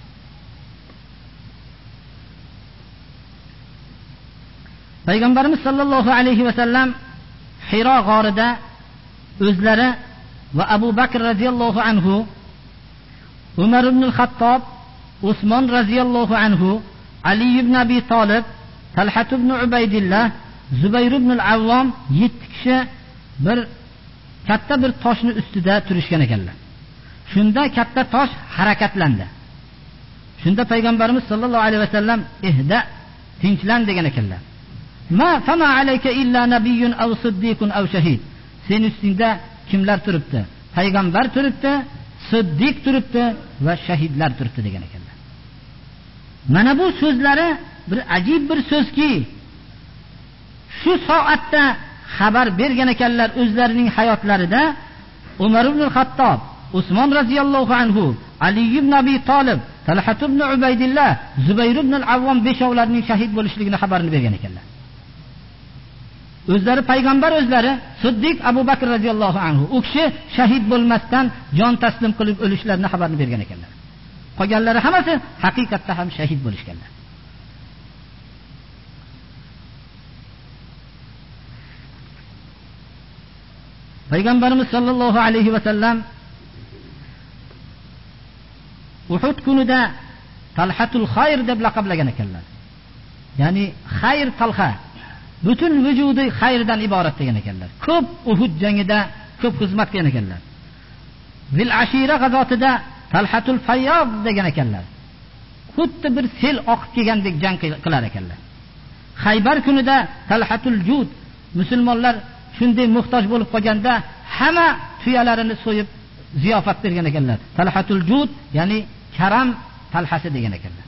Payg'ambarimiz sollallohu alayhi va sallam Hiro g'orida o'zlari va Abu Bakr radhiyallohu anhu, Umar ibn al-Xattob, Usmon radhiyallohu anhu, Ali ibn Abi Talib, Talha ibn Ubaydillah, Zubayr ibn al-Avvom yetti kishi bir katta bir toshning ustida turishgan ekanlar. Shunda katta tosh harakatlandi. Shunda Payg'ambarimiz sollallohu alayhi vasallam ihda tinchlan degan ekanlar. Ma fama alayka illa nabiyyun aw siddiqun aw shahid. Sen ustingda kimlar turibdi? Payg'ambar turibdi, siddiq turibdi va shahidlar turibdi degan ekanlar. Mana bu so'zlari bir ajib bir so'zki, shu soatda xabar bergan ekanlar o'zlarining hayotlarida. Umar ibn al-Xattob, Usmon radhiyallohu anhu, Ali ibn Abi Talib, Talha ibn Ubaydillah, Zubayr ibn al-Avvom beshovlarining shahid bo'lishligini xabarini bergan ekanlar. O'zlari payg'ambar, o'zlari Siddiq Abu Bakr radhiyallohu anhu, u kishi shahid bo'lmasdan jon taslim qilib o'lishlarini xabarini bergan ekanlar. Qolganlari hammasi haqiqatda ham shahid bo'lishganlar. Payg'ambarimiz sollallohu alayhi va sallam Uhud kunida Talhatul Xayr deb laqablagan ekanlar. Ya'ni Xayr Talha, butun vujudi xayrdan iborat degan ekanlar. Ko'p Uhud jangida ko'p xizmat qilgan ekanlar. Zil Ashira g'azotida Talhatul Fayyad degan ekanlar. Xuddi bir sel oqib kelgandek jang qilar ekanlar. Xaybar kunida Talhatul Jud, musulmonlar shunday muhtoj bo'lib qolganda hamma tuyalarini so'yib ziyofat bergan ekanlar. Talhatul Jud, ya'ni karam talhasi degan ekanlar.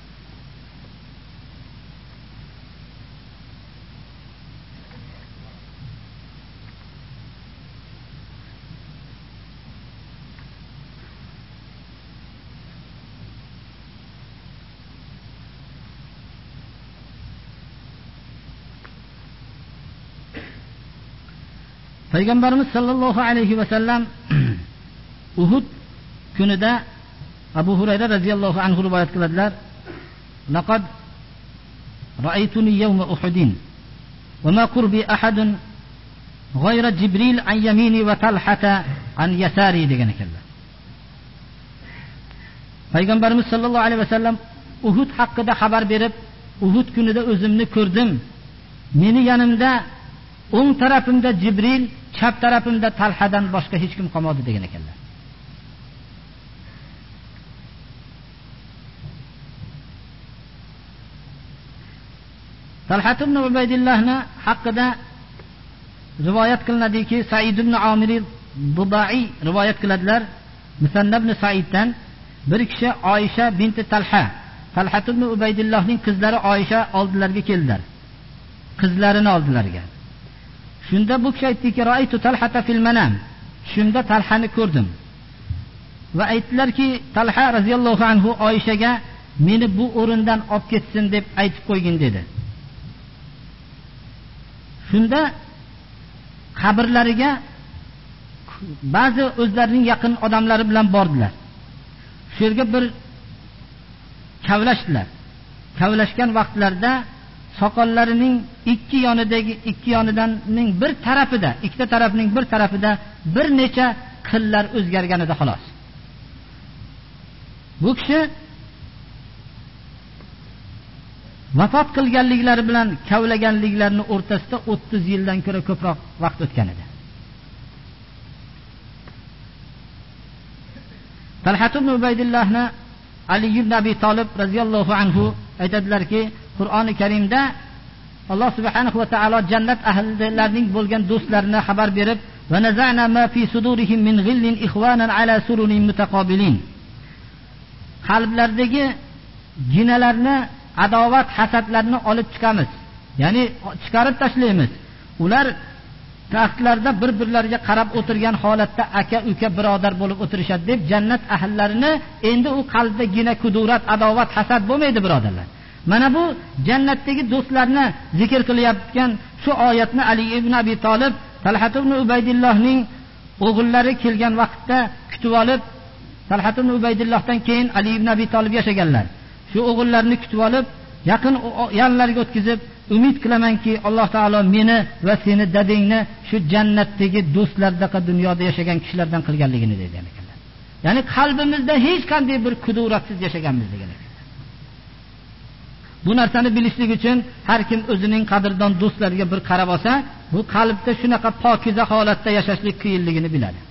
Payg'ambarimiz sollallohu alayhi va sallam Uhud kunida Abu Hurayra radhiyallohu anhu rivoyat qiladilar. Laqad ra'aytuni yawma Uhudin wa ma qurbi ahadun ghayra Jibril an yamini wa Talhata an yasari degan ekanlar. Payg'ambarimiz sollallohu alayhi vasallam Uhud haqida xabar berib, Uhud kunida o'zimni ko'rdim. Meni yanimda o'ng tarafimda Jibril, chap tarafimda Talhadan boshqa hech kim qolmadi degan ekanlar. Talha ibn Ubaydillohni haqida rivoyat qilinadiki, Sa'id ibn Amir Bubai rivoyat qiladilar. Musanna ibn Sa'iddan bir kishi Oysha binti Talha, Talha ibn Ubaydillohning qizlari Oysha oldilariga keldilar. Qizlarini oldilariga. Shunda bu kishi aytdiki, "Ra'aytu Talhata fil manam." Shunda Talhani ko'rdim. Va aytdilarki, Talha radhiyallohu anhu Oyshaga meni bu o'rindan olib ketsin deb aytib qo'ygin dedi. Shunda qabrlariga ba'zi o'zlarining yaqin odamlari bilan bordilar. Shu yerga bir kavlashdilar. Kavlashgan vaqtlarida soqollarining ikki yonidagi ikki yonidanning bir tarafida, ikkita tarafning bir tarafida bir necha qillar o'zgargan edi xolos. Bu kishi vafot qilganliklari bilan kavlaganliklarining o'rtasida o'ttiz yildan ko'ra ko'proq vaqt o'tgan edi. Talha ibn Ubaydillohni Ali ibn Abi Talib radhiyallohu anhu aytadilarki, Qur'oni Karimda Alloh subhanahu va taolo jannat ahllarining bo'lgan do'stlarini xabar berib, "Va naza'na ma fi sudurihim min ghillin ikhwanan ala sururin mutaqabilin." Qalblaridagi ginalarni, adovat, hasadlarni olib chiqamiz. Ya'ni chiqarib tashlaymiz. Ular taxtlarda bir-birlariga qarab o'tirgan holatda aka-uka birodar bo'lib o'tirishadi deb jannat ahllarini endi u qalbda gina, kudurat, adovat, hasad bo'lmaydi birodarlar. Mana bu jannatdagi do'stlarni zikr qilayotgan shu oyatni Ali ibn Abi Talib Talha ibn Ubaydillohning o'g'illari kelgan vaqtda kutib olib, Talha ibn Ubaydillohdan keyin Ali ibn Abi Talib yashaganlar. Shu o'g'illarni kutib olib, yaqin yanlariga o'tkazib, umid qilamanki, Alloh taolo meni va seni dadingni shu jannatdagi do'stlardaqa dunyoda yashagan kishilardan qilganligini degan ekanlar. Ya'ni qalbimizda hech qanday bir kuduratsiz yashaganmiz degan ekanlar. Bu narsani bilishlik uchun har kim o'zining qadrdon do'stlariga bir qarab olsa, bu qalbda shunaqa pokiza holatda yashashlik qiyinligini biladi.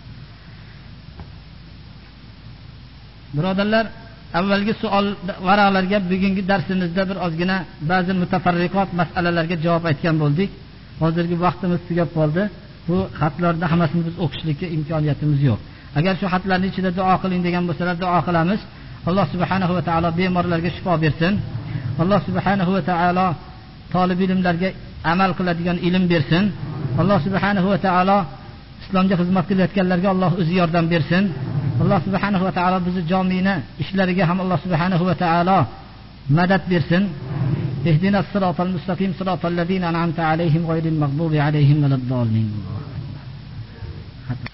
Birodarlar, avvalgi savol varaqlarga bugungi darsimizda bir ozgina ba'zi mutafarriqot masalalarga javob aytgan bo'ldik. Hozirgi vaqtimiz tugab qoldi. Bu xatlarda hammasini biz o'qishlikka imkoniyatimiz yo'q. Agar shu xatlarning ichida duo qiling degan bo'lsalar, duo qilamiz. Alloh subhanahu va taolo bemorlarga shifo bersin. Alloh subhanahu va taolo talib ilmlarga amal qiladigan ilm bersin. Alloh subhanahu va taolo islomga xizmat qilayotganlarga Alloh o'zi yordam bersin. Alloh subhanahu va taolo bizni jomiyni ishlariga ham Alloh subhanahu va taolo madad bersin. Ihdinas siratal mustaqim siratal ladzina an'amta alayhim ghayril maghdubi alayhim waladdallin.